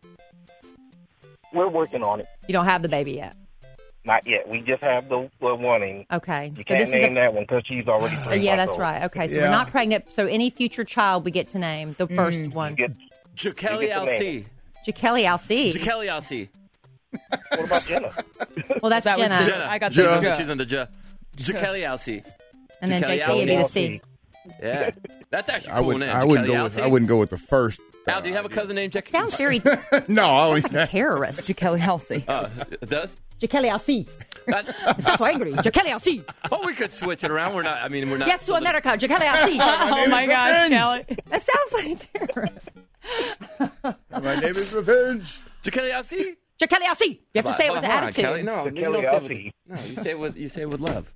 We're working on it. You don't have the baby yet. Not yet. We just have the one. Okay. You can't name that one because she's already 3 Yeah, months that's old. right. Okay, so Yeah. we're not pregnant. So any future child we get to name, the first one. Jakelli Alc. Jakelli Alc. Jakelli Alc. What about Jenna? Well, that's That was Jenna. the- I got the Jenna. J. She's in the J. Jakelli Alc. And then Jakelli JC would be the Alc. C. Yeah. That's actually a I cool would. name. I wouldn't Jakelli go with. Alc. I wouldn't go with the first. Al, do you have a cousin named Jakelli? Sounds very No, I like a terrorist. Kelly Halsey. It does? Jakelli Alc. I'm so angry. Jakelli Alc. Oh, we could switch it around. We're not. I mean, we're not. Yes to America. Jakelli Alc. Oh my gosh, Kelly. That sounds like terrorist. My name is Revenge. Jakelli Alc. Jakelli Alc. You have to say it with Hold on, attitude. Kelly. No, you Jakelli don't say Alc. no, you say it with love.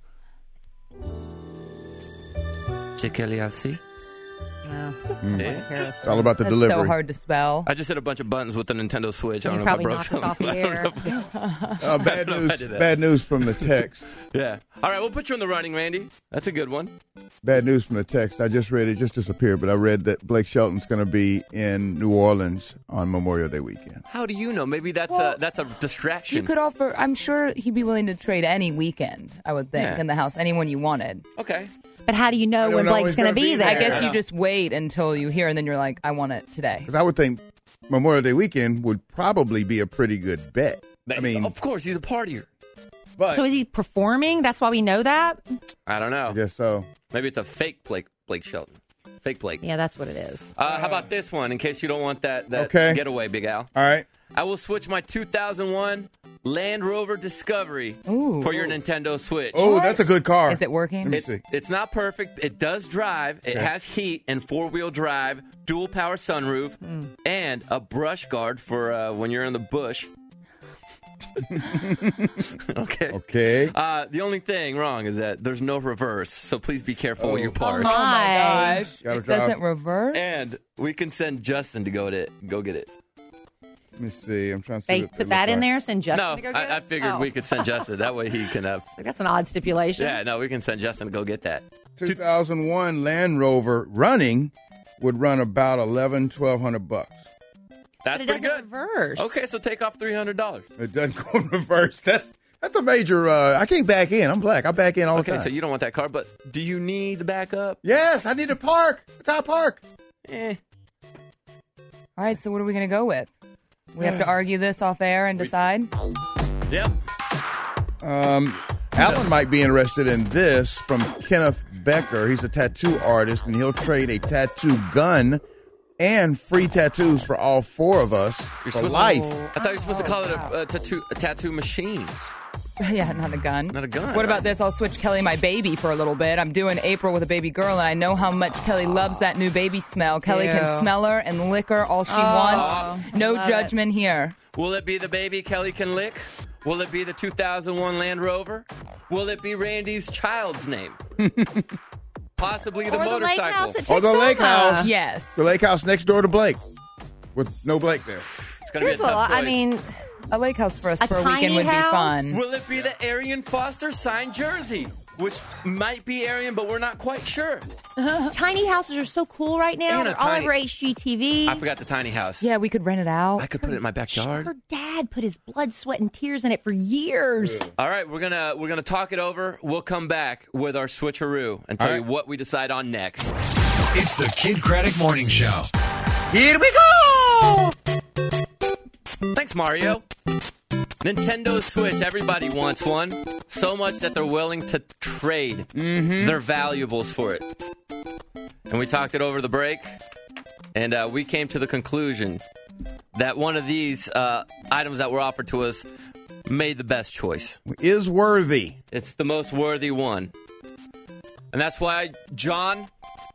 Jakelli Alc. No. Yeah. It's all about the That's delivery. so hard to spell. I just hit a bunch of buttons with the Nintendo Switch. I You don't know if I probably broke knocked us off something. the air. Bad know if I news. did that. Bad news from the text. Yeah. All right, we'll put you in the running, Randy. That's a good one. Bad news from the text. I just read it. Just disappeared, but I read that Blake Shelton's going to be in New Orleans on Memorial Day weekend. How do you know? Maybe that's a distraction. You could offer. I'm sure he'd be willing to trade any weekend. I would think Yeah. in the house, anyone you wanted. Okay. But how do you know when Blake's going to be there? I guess you just wait until you hear, and then you're like, I want it today. Because I would think Memorial Day weekend would probably be a pretty good bet. I mean, of course, he's a partier. But so is he performing? That's why we know that? I don't know. I guess so. Maybe it's a fake Blake Shelton. Fake Blake. Yeah, that's what it is. How about this one, in case you don't want that Okay. getaway, Big Al? All right. I will switch my 2001 Land Rover Discovery for your Nintendo Switch. Oh, that's a good car. Is it working? Let me see. It's not perfect. It does drive. It has heat and four-wheel drive, dual power sunroof, and a brush guard for when you're in the bush. Okay. The only thing wrong is that there's no reverse, so please be careful when you park. Oh my gosh. Gotta It drive. doesn't reverse? And we can send Justin to go get it. Let me see. I'm trying to see. They what put that in look there, send Justin No, to go get I it? figured Oh. we could send Justin. That way he can have. That's an odd stipulation. Yeah, no, we can send Justin to go get that. like. 2001 Land Rover running would run about $1,100-$1,200. That's But it pretty doesn't good. reverse. Okay, so take off $300. It doesn't go in reverse. That's a major. I can't back in. I'm black. I back in all the Okay, time. so you don't want that car, but do you need the backup? Yes, I need to park. That's how I park. Eh. All right, so what are we going to go with? We have to argue this off air and decide? Yep. Alan might be interested in this from Kenneth Becker. He's a tattoo artist, and he'll trade a tattoo gun and free tattoos for all four of us for life. I thought you were supposed to call it a tattoo machine. Yeah, not a gun. Not a gun. What about this? I'll switch Kelly my baby for a little bit. I'm doing April with a baby girl, and I know how much Kelly loves that new baby smell. Kelly can smell her and lick her all she wants. No love judgment here. Will it be the baby Kelly can lick? Will it be the 2001 Land Rover? Will it be Randy's child's name? Possibly the Or the lake motorcycle. house at Or the lake Texoma. house. Yes. The lake house next door to Blake with no Blake there. It's going to be a There's tough choice. I mean, A lake house for us A for a tiny weekend would house? be fun. Will it be the Arian Foster signed jersey? Which might be Arian, but we're not quite sure. tiny houses are so cool right now. And a They're all tiny- over HGTV. I forgot the tiny house. Yeah, we could rent it out. I could put it in my backyard. Her dad put his blood, sweat, and tears in it for years. All right, we're gonna talk it over. We'll come back with our switcheroo and tell you what we decide on next. It's the Kid Craddock Morning Show. Here we go! Thanks, Mario. Nintendo Switch, everybody wants one. So much that they're willing to trade their valuables for it. And we talked it over the break, and we came to the conclusion that one of these items that were offered to us made the best choice. Is worthy. It's the most worthy one. And that's why, John?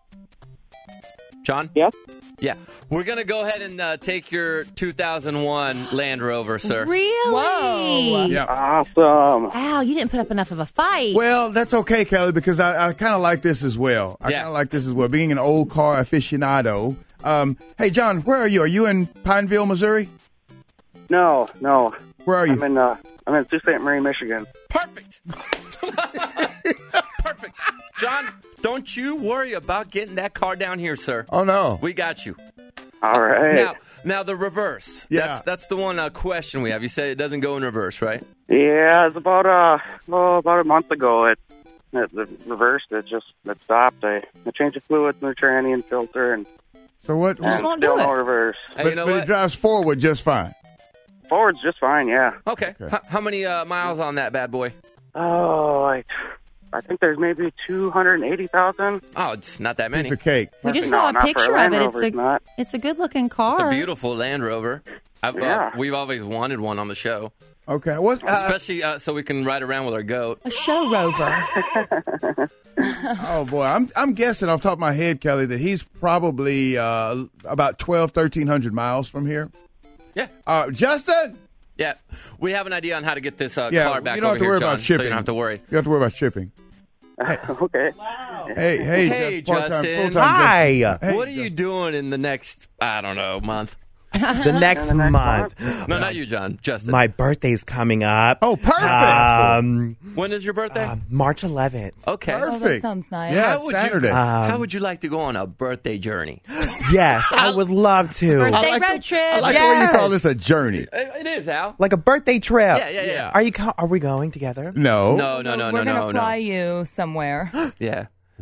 Yep. Yeah. We're going to go ahead and take your 2001 Land Rover, sir. Really? Whoa. Yeah. Awesome. Wow, you didn't put up enough of a fight. Well, that's okay, Kelly, because I kind of like this as well. I Yeah. kind of like this as well. Being an old car aficionado. Hey, John, where are you? Are you in Pineville, Missouri? No. Where are you? I'm in Sault Ste. Marie, Michigan. Perfect. Perfect. John, don't you worry about getting that car down here, sir. Oh, no. We got you. All right. Now the reverse. Yeah. That's the one question we have. You said it doesn't go in reverse, right? Yeah, it's about a month ago. It reversed. It stopped. I changed the fluids in the tranny and filter, and So what? Just won't do still no it. reverse. Hey, But, you know but what? it drives forward just fine. Forward's just fine. Yeah. Okay. How many miles on that bad boy? Oh, I think there's maybe 280,000. Oh, it's not that many. Piece of cake. We just No, saw a not for a picture Land of it. Rover, it's not. It's a good looking car. It's a beautiful Land Rover. Yeah. We've always wanted one on the show, Okay. What? especially so we can ride around with our goat. A show rover. Oh boy, I'm guessing off the top of my head, Kelly, that he's probably about 1,300 miles from here. Yeah. Justin. Yeah. We have an idea on how to get this Yeah, car back you don't over have to here, worry John, about shipping. so you don't have to worry. You have to worry about shipping. Okay. Hey, Justin. full-time Hi. Justin. Hey, What are you doing in the next, I don't know, month? The next month. No, not you, John. Justin. My birthday's coming up. Oh, perfect. When is your birthday? March 11th. Okay. Oh, that Perfect. sounds nice. Yeah, How it's would you- Saturday. How would you like to go on a birthday journey? Yes, I would love to. Birthday road trip. I like the way you call this a journey. It is, Al. Like a birthday trip. Yeah. Are we going together? No. No. We're going to fly you somewhere. Yeah.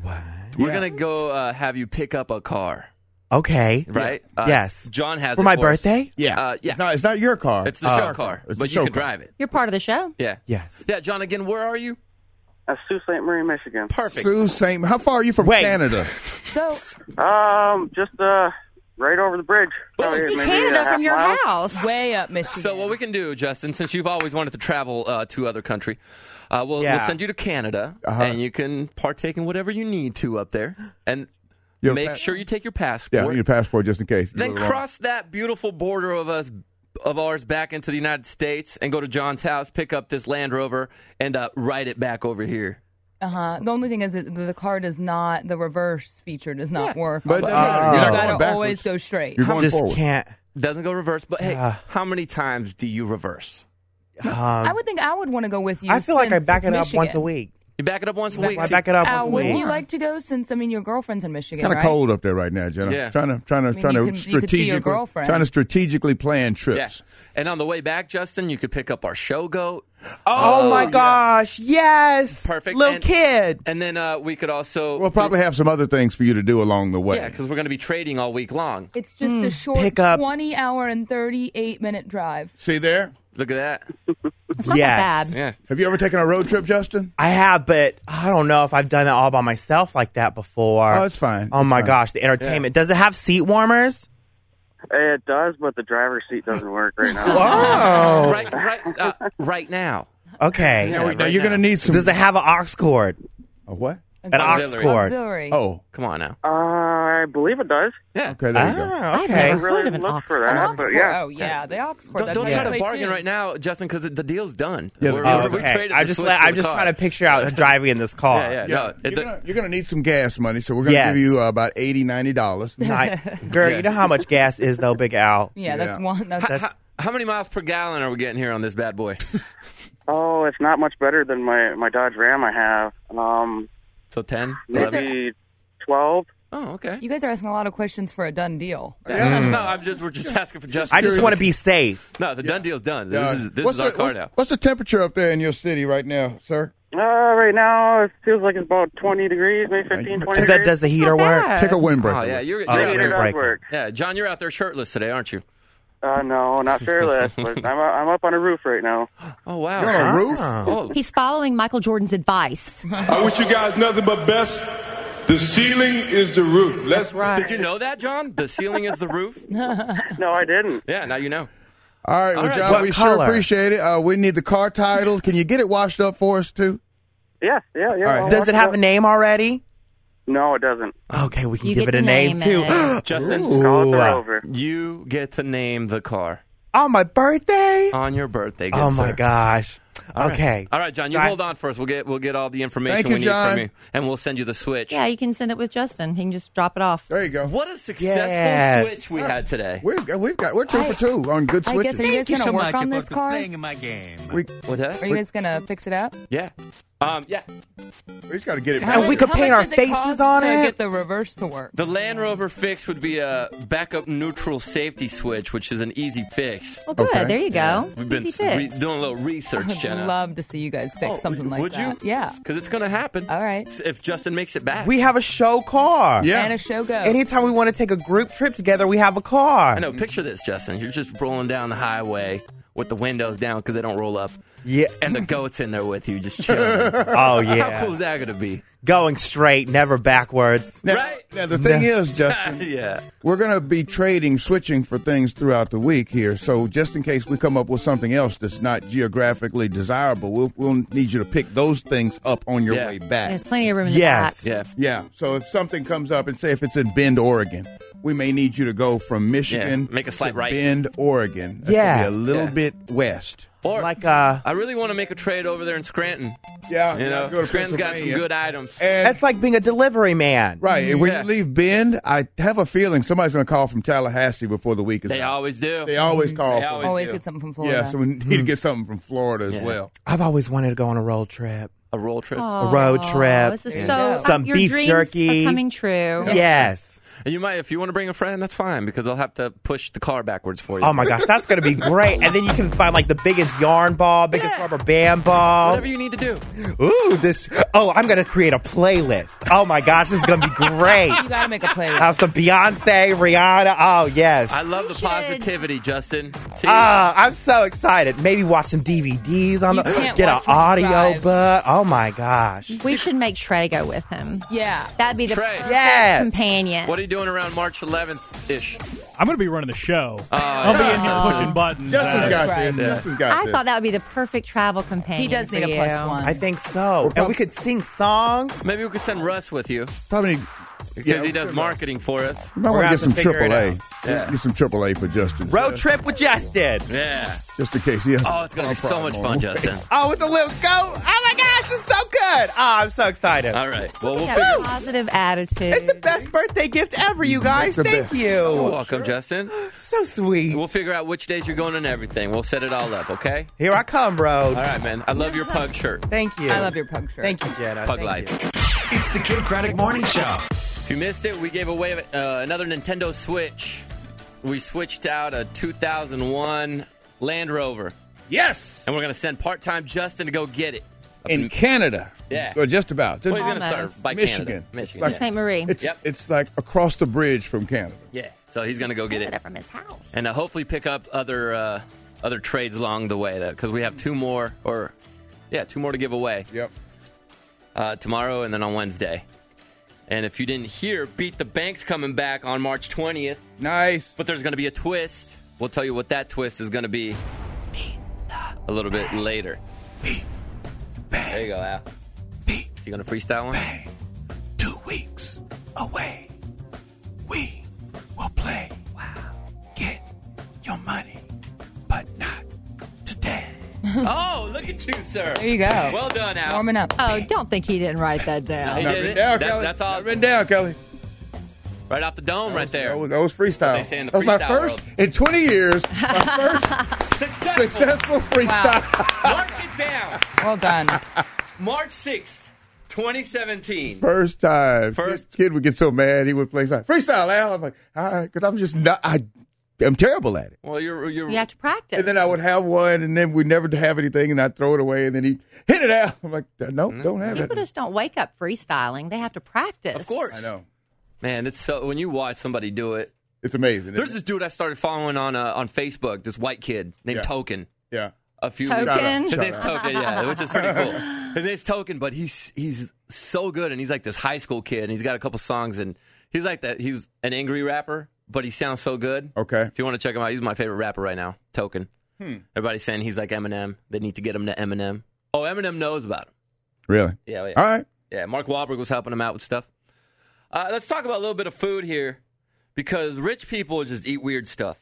We're going to go have you pick up a car. Okay. Right? Yes. John has for it my for us. birthday? Yeah. It's not your car. It's the show car, It's but the you show can car. drive it. You're part of the show. Yeah. Yes. Yeah, John, again, where are you? Sault Ste. Marie, Michigan. Perfect. Sault Ste. How far are you from Canada? So, Just right over the bridge. See Canada from your house. Way up Michigan. So what we can do, Justin, since you've always wanted to travel to other country, we'll send you to Canada, and you can partake in whatever you need to up there. And make sure you take your passport. Yeah, you need a passport just in case. Then cross that beautiful border of ours back into the United States and go to John's house, pick up this Land Rover, and ride it back over here. The only thing is that the car does not, the reverse feature does not work. But you you're not got going to always go straight. You're going Just forward. can't. Doesn't go reverse, but hey, how many times do you reverse? I would think I would want to go with you. I feel like I since back it it's up Michigan. once a week. You back it up once a week? I back it up once a Wouldn't week. you like to go since, your girlfriend's in Michigan, Kind of right? cold up there right now, Jenna. Yeah. Trying you could see your girlfriend. trying to strategically plan Yeah. trips. And on the way back, Justin, you could pick up our show goat. Oh my gosh, yes. Perfect. Little kid. And then we could also... We'll probably have some other things for you to do along the way. Yeah, because we're going to be trading all week long. It's just a short Pick up. 20-hour and 38-minute drive. See there? Look at that. It's not that bad. Yeah. Have you ever taken a road trip, Justin? I have, but I don't know if I've done it all by myself like that before. Oh, it's fine. Oh It's my fine. gosh, the entertainment. Does it have seat warmers? It does, but the driver's seat doesn't work right now. Oh. Right now. Okay. Now you're going to need some. Does it have an aux cord? A what? An aux cord. Auxiliary. Oh. Come on now. I believe it does. Yeah. Okay, there you go. Ah, I've okay. never I really heard of an looked aux for cord. that, but yeah. Oh, yeah, the aux cord. Don't try to That's bargain what I right now, Justin, because the deal's done. Yeah, We're Okay. traded I'm the just switch for the car. trying to picture out driving in this car. Yeah. Yeah, No, you're gonna need some gas money, so we're gonna Yes. give you about $80-$90. Girl, you know how much gas is though, Big Al. Yeah, that's Yeah. one. That's How many miles per gallon are we getting here on this bad boy? Oh, it's not much better than my Dodge Ram I have. So 10? Maybe 12. Oh, okay. you guys are asking a lot of questions for a done deal. No, we're just asking for Justin. I just want to be safe. No, the done deal's done. This What's is our the- car what's- now. What's the temperature up there in your city right now, sir? Right now, it feels like it's about 20 degrees, maybe 15, 20 degrees. Does the heater work? Take a windbreaker. Oh, yeah, you're The out heater there. does work. Yeah, John, you're out there shirtless today, aren't you? No, not shirtless, but I'm up on a roof right now. Oh, wow. You're on a roof? Oh. He's following Michael Jordan's advice. I wish you guys nothing but best. The ceiling is the roof. Let's Did you know that, John? The ceiling is the roof? No, I didn't. Yeah, now you know. All right, well, right. John, What we sure color? appreciate it. We need the car title. Can you get it washed up for us, too? Yeah. All right. I'll Does it walk have up. a name already? No, it doesn't. Okay, we can You give get it a to name name too. it. Justin, Call it the Ooh. Rover. you get to name the car On my birthday? on your birthday. Good Oh my sir. gosh. All right. Okay. All right, John, you Guys- hold on first. We'll get all the information Thank you, we need John. from you, and we'll send you the switch. Yeah, you can send it with Justin. He can just drop it off. There you go. What a successful Yes. switch we had today. We're 2 for 2 on good I switches. guess, are you guys going to work on this car? playing my game. What's that? Are you guys going to fix it up? Yeah. Yeah. We just got to get it And back. we could How paint much our does it faces cost on to it? get the reverse to work? The Land Rover fix would be a backup neutral safety switch, which is an easy fix. Well, good. Okay. There you go. We've been Easy fix. doing a little research, I'd Jenna. love to see you guys fix something like would that. you? Yeah. Because it's going to happen. All right. If Justin makes it back. We have a show car. Yeah. And a show go. Anytime we want to take a group trip together, we have a car. I know. Picture this, Justin. You're just rolling down the highway with the windows down because they don't roll up. Yeah. And the goat's in there with you, just chilling. Oh, yeah. How cool is that going to be? Going straight, never backwards. Now, Right? now, the thing is, Justin, Yeah. we're going to be switching for things throughout the week here. So just in case we come up with something else that's not geographically desirable, we'll need you to pick those things up on your Yeah. way back. There's plenty of room in the Yes. back. Yeah. Yeah. So if something comes up, and say if it's in Bend, Oregon, we may need you to go from Michigan Yeah, make a slight to right. Bend, Oregon. That's Yeah. gonna be a little Yeah. bit west. Or Like, I really want to make a trade over there in Scranton. Yeah. You know, go to Scranton's got some Pennsylvania. good items. And that's like being a delivery man. right. And when Yeah. you leave Bend, I have a feeling somebody's going to call from Tallahassee before the week is They out. always do. They always call. They from- Always do. get something from Florida. Yeah, so we need to get something from Florida as Yeah. well. I've always wanted to go on a road trip. A roll trip. A road trip. This is Yeah. so Some your beef dreams jerky. are coming true. Yes. And you might, if you want to bring a friend, that's fine because I'll have to push the car backwards for you. Oh my gosh, that's gonna be great! And then you can find like the biggest yarn ball, biggest rubber band ball, whatever you need to do. Ooh, this! Oh, I'm gonna create a playlist. Oh my gosh, this is gonna be great. You gotta make a playlist. Have some Beyonce, Rihanna. Oh yes. I love the positivity, Justin. See? I'm so excited. Maybe watch some DVDs on get an audio book. Oh my gosh. We should make Trey go with him. Yeah. That'd be the Trey. perfect companion. What are you doing around March 11th-ish? I'm going to be running the show. I'll be in here pushing buttons. Justin's got this. I thought that would be the perfect travel companion. He does need a plus one. I think so. And we could sing songs. Maybe we could send Russ with you. Probably. Because he does marketing for us. You might want to get some AAA. Yeah. Get some AAA for Justin. Road trip with Justin. Yeah. Just in case he has it's going to be so much fun, Justin. Oh, with the little goat. Oh, my gosh. This is so good. Oh, I'm so excited. All right. Well, we'll Yeah, figure positive attitude. It's the best birthday gift ever, you guys. Thank you. You're welcome, Justin. So sweet. We'll figure out which days you're going and everything. We'll set it all up, okay? Here I come, Road. All right, man. I love your pug shirt. Thank you. I love your pug shirt. Thank you, Jenna. Pug Thank life. you. It's the Kid Craddock Morning Show. If you missed it, we gave away another Nintendo Switch. We switched out a 2001 Land Rover. Yes! And we're going to send part-time Justin to go get it. In Canada. Yeah. Or just about. Well, he's going to start by Michigan. Canada. Michigan. Like St. Marie. It's like across the bridge from Canada. Yeah. So he's going to go get it. From his house. And hopefully pick up other trades along the way. Because we have two more to give away. Yep. Tomorrow and then on Wednesday. And if you didn't hear, Beat the Bank's coming back on March 20th. Nice. But there's going to be a twist. We'll tell you what that twist is going to be a little bit later. There you go, Al. Is he going to freestyle one? Bang. 2 weeks away. We will play. Wow. Get your money, but not today. Oh, look at you, sir. There you go. Well done, Al. Warming up. Oh, don't think he didn't write that down. He Not did written it. down, Kelly. That's all. Not written down, Kelly. Right off the dome right there. That was freestyle. They say in the That was my freestyle first, world. in 20 years, my first successful freestyle. Mark it down. Well done. March 6th, 2017. First time. Kid would get so mad he would play freestyle, Al. I'm like, all right, because I'm just not, I'm terrible at it. Well, you're You have to practice. And then I would have one, and then we'd never have anything, and I'd throw it away, and then he'd hit it out. I'm like, no, don't have People it. just don't wake up freestyling. They have to practice. Of course. I know. Man, it's so when you watch somebody do it. It's amazing. There's this dude I started following on Facebook, this white kid named Token. Yeah. A few Token? His name's Token, yeah, which is pretty cool. His name's Token, but he's so good, and he's like this high school kid, and he's got a couple songs, and he's like that. He's an angry rapper, but he sounds so good. Okay. If you want to check him out, he's my favorite rapper right now, Token. Everybody's saying he's like Eminem. They need to get him to Eminem. Oh, Eminem knows about him. Really? Yeah. All right. Yeah, Mark Wahlberg was helping him out with stuff. Let's talk about a little bit of food here, because rich people just eat weird stuff.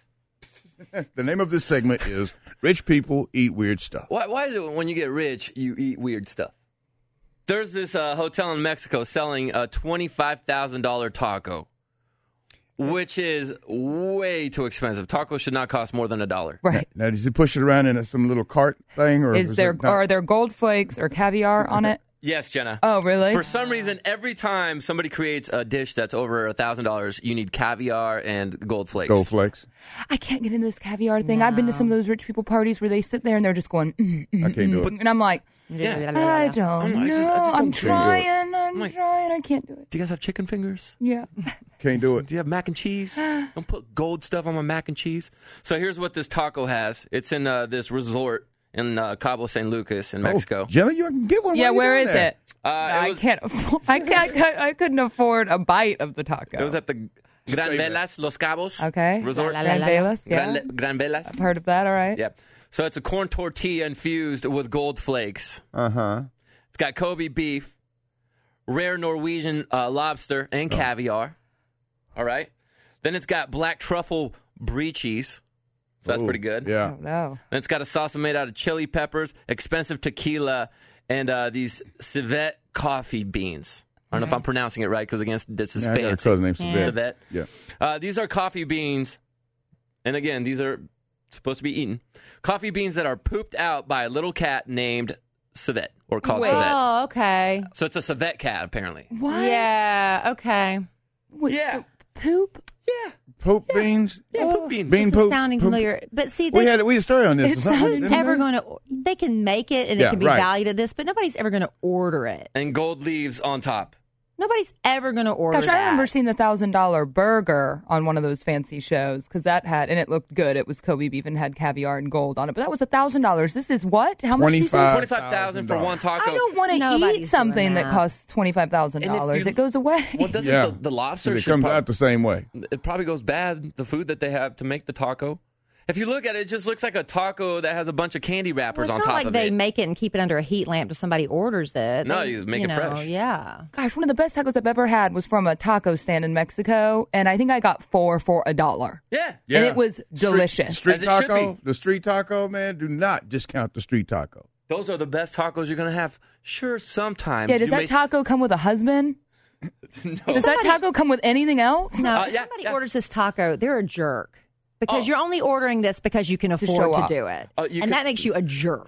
The name of this segment is Rich People Eat Weird Stuff. Why is it when you get rich, you eat weird stuff? There's this hotel in Mexico selling a $25,000 taco, which is way too expensive. Tacos should not cost more than $1. Right. Now, does he push it around in some little cart thing? Or Are there gold flakes or caviar on it? Yes, Jenna. Oh, really? For some reason, every time somebody creates a dish that's over $1,000, you need caviar and gold flakes. Gold flakes. I can't get into this caviar thing. I've been to some of those rich people parties where they sit there and they're just going, I can't do it. And I'm like, I don't know. I'm trying. I can't do it. Do you guys have chicken fingers? Yeah. Can't do it. Do you have mac and cheese? Don't put gold stuff on my mac and cheese. So here's what this taco has. It's in this resort in Cabo San Lucas in Mexico. Jenna, you can get one. Yeah, where is there? it? I can't. I couldn't afford a bite of the taco. It was at the Gran Velas Los Cabos. Okay. Resort. Gran Velas. Yeah. Gran Velas. I've heard of that. All right. Yep. So it's a corn tortilla infused with gold flakes. Uh-huh. It's got Kobe beef, rare Norwegian lobster, and caviar. All right. Then it's got black truffle brie cheese. So that's pretty good. Yeah. Oh, no. Then it's got a salsa made out of chili peppers, expensive tequila, and these civet coffee beans. I don't know if I'm pronouncing it right because, again, this is I fancy. got a cousin named Civet. Civet. Yeah. These are coffee beans. And, again, these are supposed to be eaten. Coffee beans that are pooped out by a little cat named Civet, or called Civet. Oh, okay. So it's a civet cat, apparently. What? Yeah, okay. Wait, Yeah. poop? Yeah. Poop beans? Yeah, poop beans. Bean This is poop. sounding poop. familiar, but see, We had a story on this. It or something, sounded didn't nobody's we? ever going to. They can make it and Yeah, it can be right. valued at this, but nobody's ever going to order it. And gold leaves on top. Nobody's ever going to order Gosh, that. I remember seeing the $1,000 burger on one of those fancy shows because that had, and it looked good. It was Kobe beef and had caviar and gold on it, but that was $1,000. This is what? How much? Did you say? $25,000 for one taco. I don't want to eat Nobody's something doing that that. costs And $25,000. if you- It goes away. Well, doesn't Yeah. the lobster It should comes prob- out the same way. It probably goes bad, the food that they have to make the taco. If you look at it, it just looks like a taco that has a bunch of candy Well, wrappers it's on not top like of they it. make it and keep it under a heat lamp till somebody orders it. No, They- you make it know, fresh. Yeah. Gosh, one of the best tacos I've ever had was from a taco stand in Mexico, and I think I got 4 for $1. Yeah. And it was delicious. Street As it should taco, be. the street taco, man, do not discount the street taco. Those are the best tacos you're going to have. Sure, sometimes. Yeah, does you that may- taco come with a husband? Does that taco come with anything else? No, if somebody orders this taco, they're a jerk. Because you're only ordering this because you can show afford to off. do it. You and could- that makes you a jerk.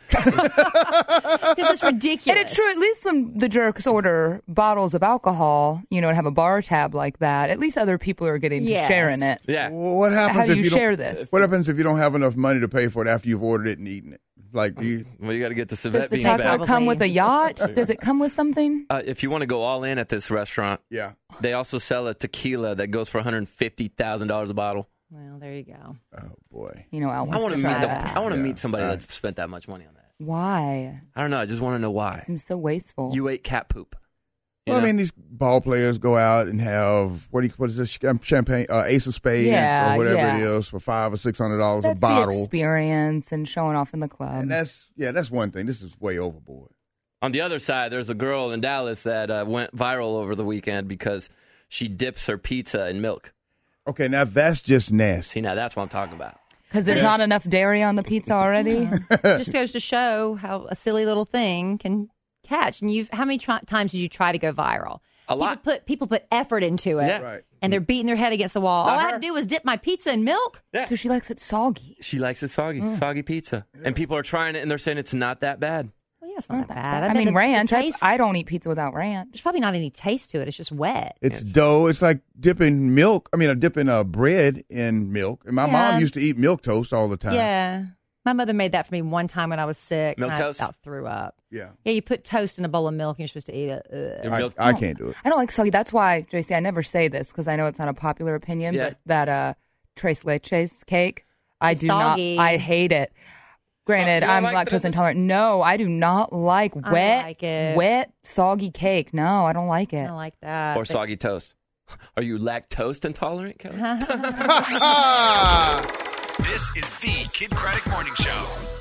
Because it's ridiculous. And it's true, at least when the jerks order bottles of alcohol, and have a bar tab like that, at least other people are getting to Yes. share in it. Yeah. Well, what happens How if do you you share don't, this? What happens if you don't have enough money to pay for it after you've ordered it and eaten it? Like, do you? Well, you got to get the Does civet the beans taco back. come with a yacht? Does it come with something? If you want to go all in at this restaurant, Yeah. they also sell a tequila that goes for $150,000 a bottle. Well, there you go. Oh boy. Al I wants want to to try meet. that. I want to Yeah. meet somebody that's spent that much money on that. Why? I don't know. I just want to know why. Seems so wasteful. You ate cat poop. You Well, I know? mean, these ball players go out and have what is this champagne, Ace of Spades Yeah, or whatever yeah. it is for $500 or $600 That's a bottle. the experience and showing off in the club. And that's one thing. This is way overboard. On the other side, there's a girl in Dallas that went viral over the weekend because she dips her pizza in milk. Okay, now that's just nasty. See, now that's what I'm talking about. Because there's not enough dairy on the pizza already. It just goes to show how a silly little thing can catch. And how many times did you try to go viral? A lot. People put effort into it. Yeah. Right. And they're beating their head against the wall. Not All I her. had to do was dip my pizza in milk. Yeah. So she likes it soggy. She likes it soggy pizza. And people are trying it, and they're saying it's not that bad. Well, yeah, it's not that bad. I bet mean, the ranch. taste- I don't eat pizza without ranch. There's probably not any taste to it. It's just wet. It's dough. It's like dipping bread in milk. And my Yeah. mom used to eat milk toast all the time. Yeah. My mother made that for me one time when I was sick. Milk and toast? I about threw up. Yeah. Yeah, you put toast in a bowl of milk and you're supposed to eat it. Ugh. I can't do it. I don't like soggy. That's why, JC, I never say this because I know it's not a popular opinion, Yeah. but that tres leches cake, I It's do soggy. not. I hate it. Granted, you don't I'm like lactose this? intolerant. No, I do not like I wet, like it. wet, soggy cake. No, I don't like I it. don't like that. Or soggy toast. Are you lactose intolerant, Kelly? This is the Kid Craddock Morning Show.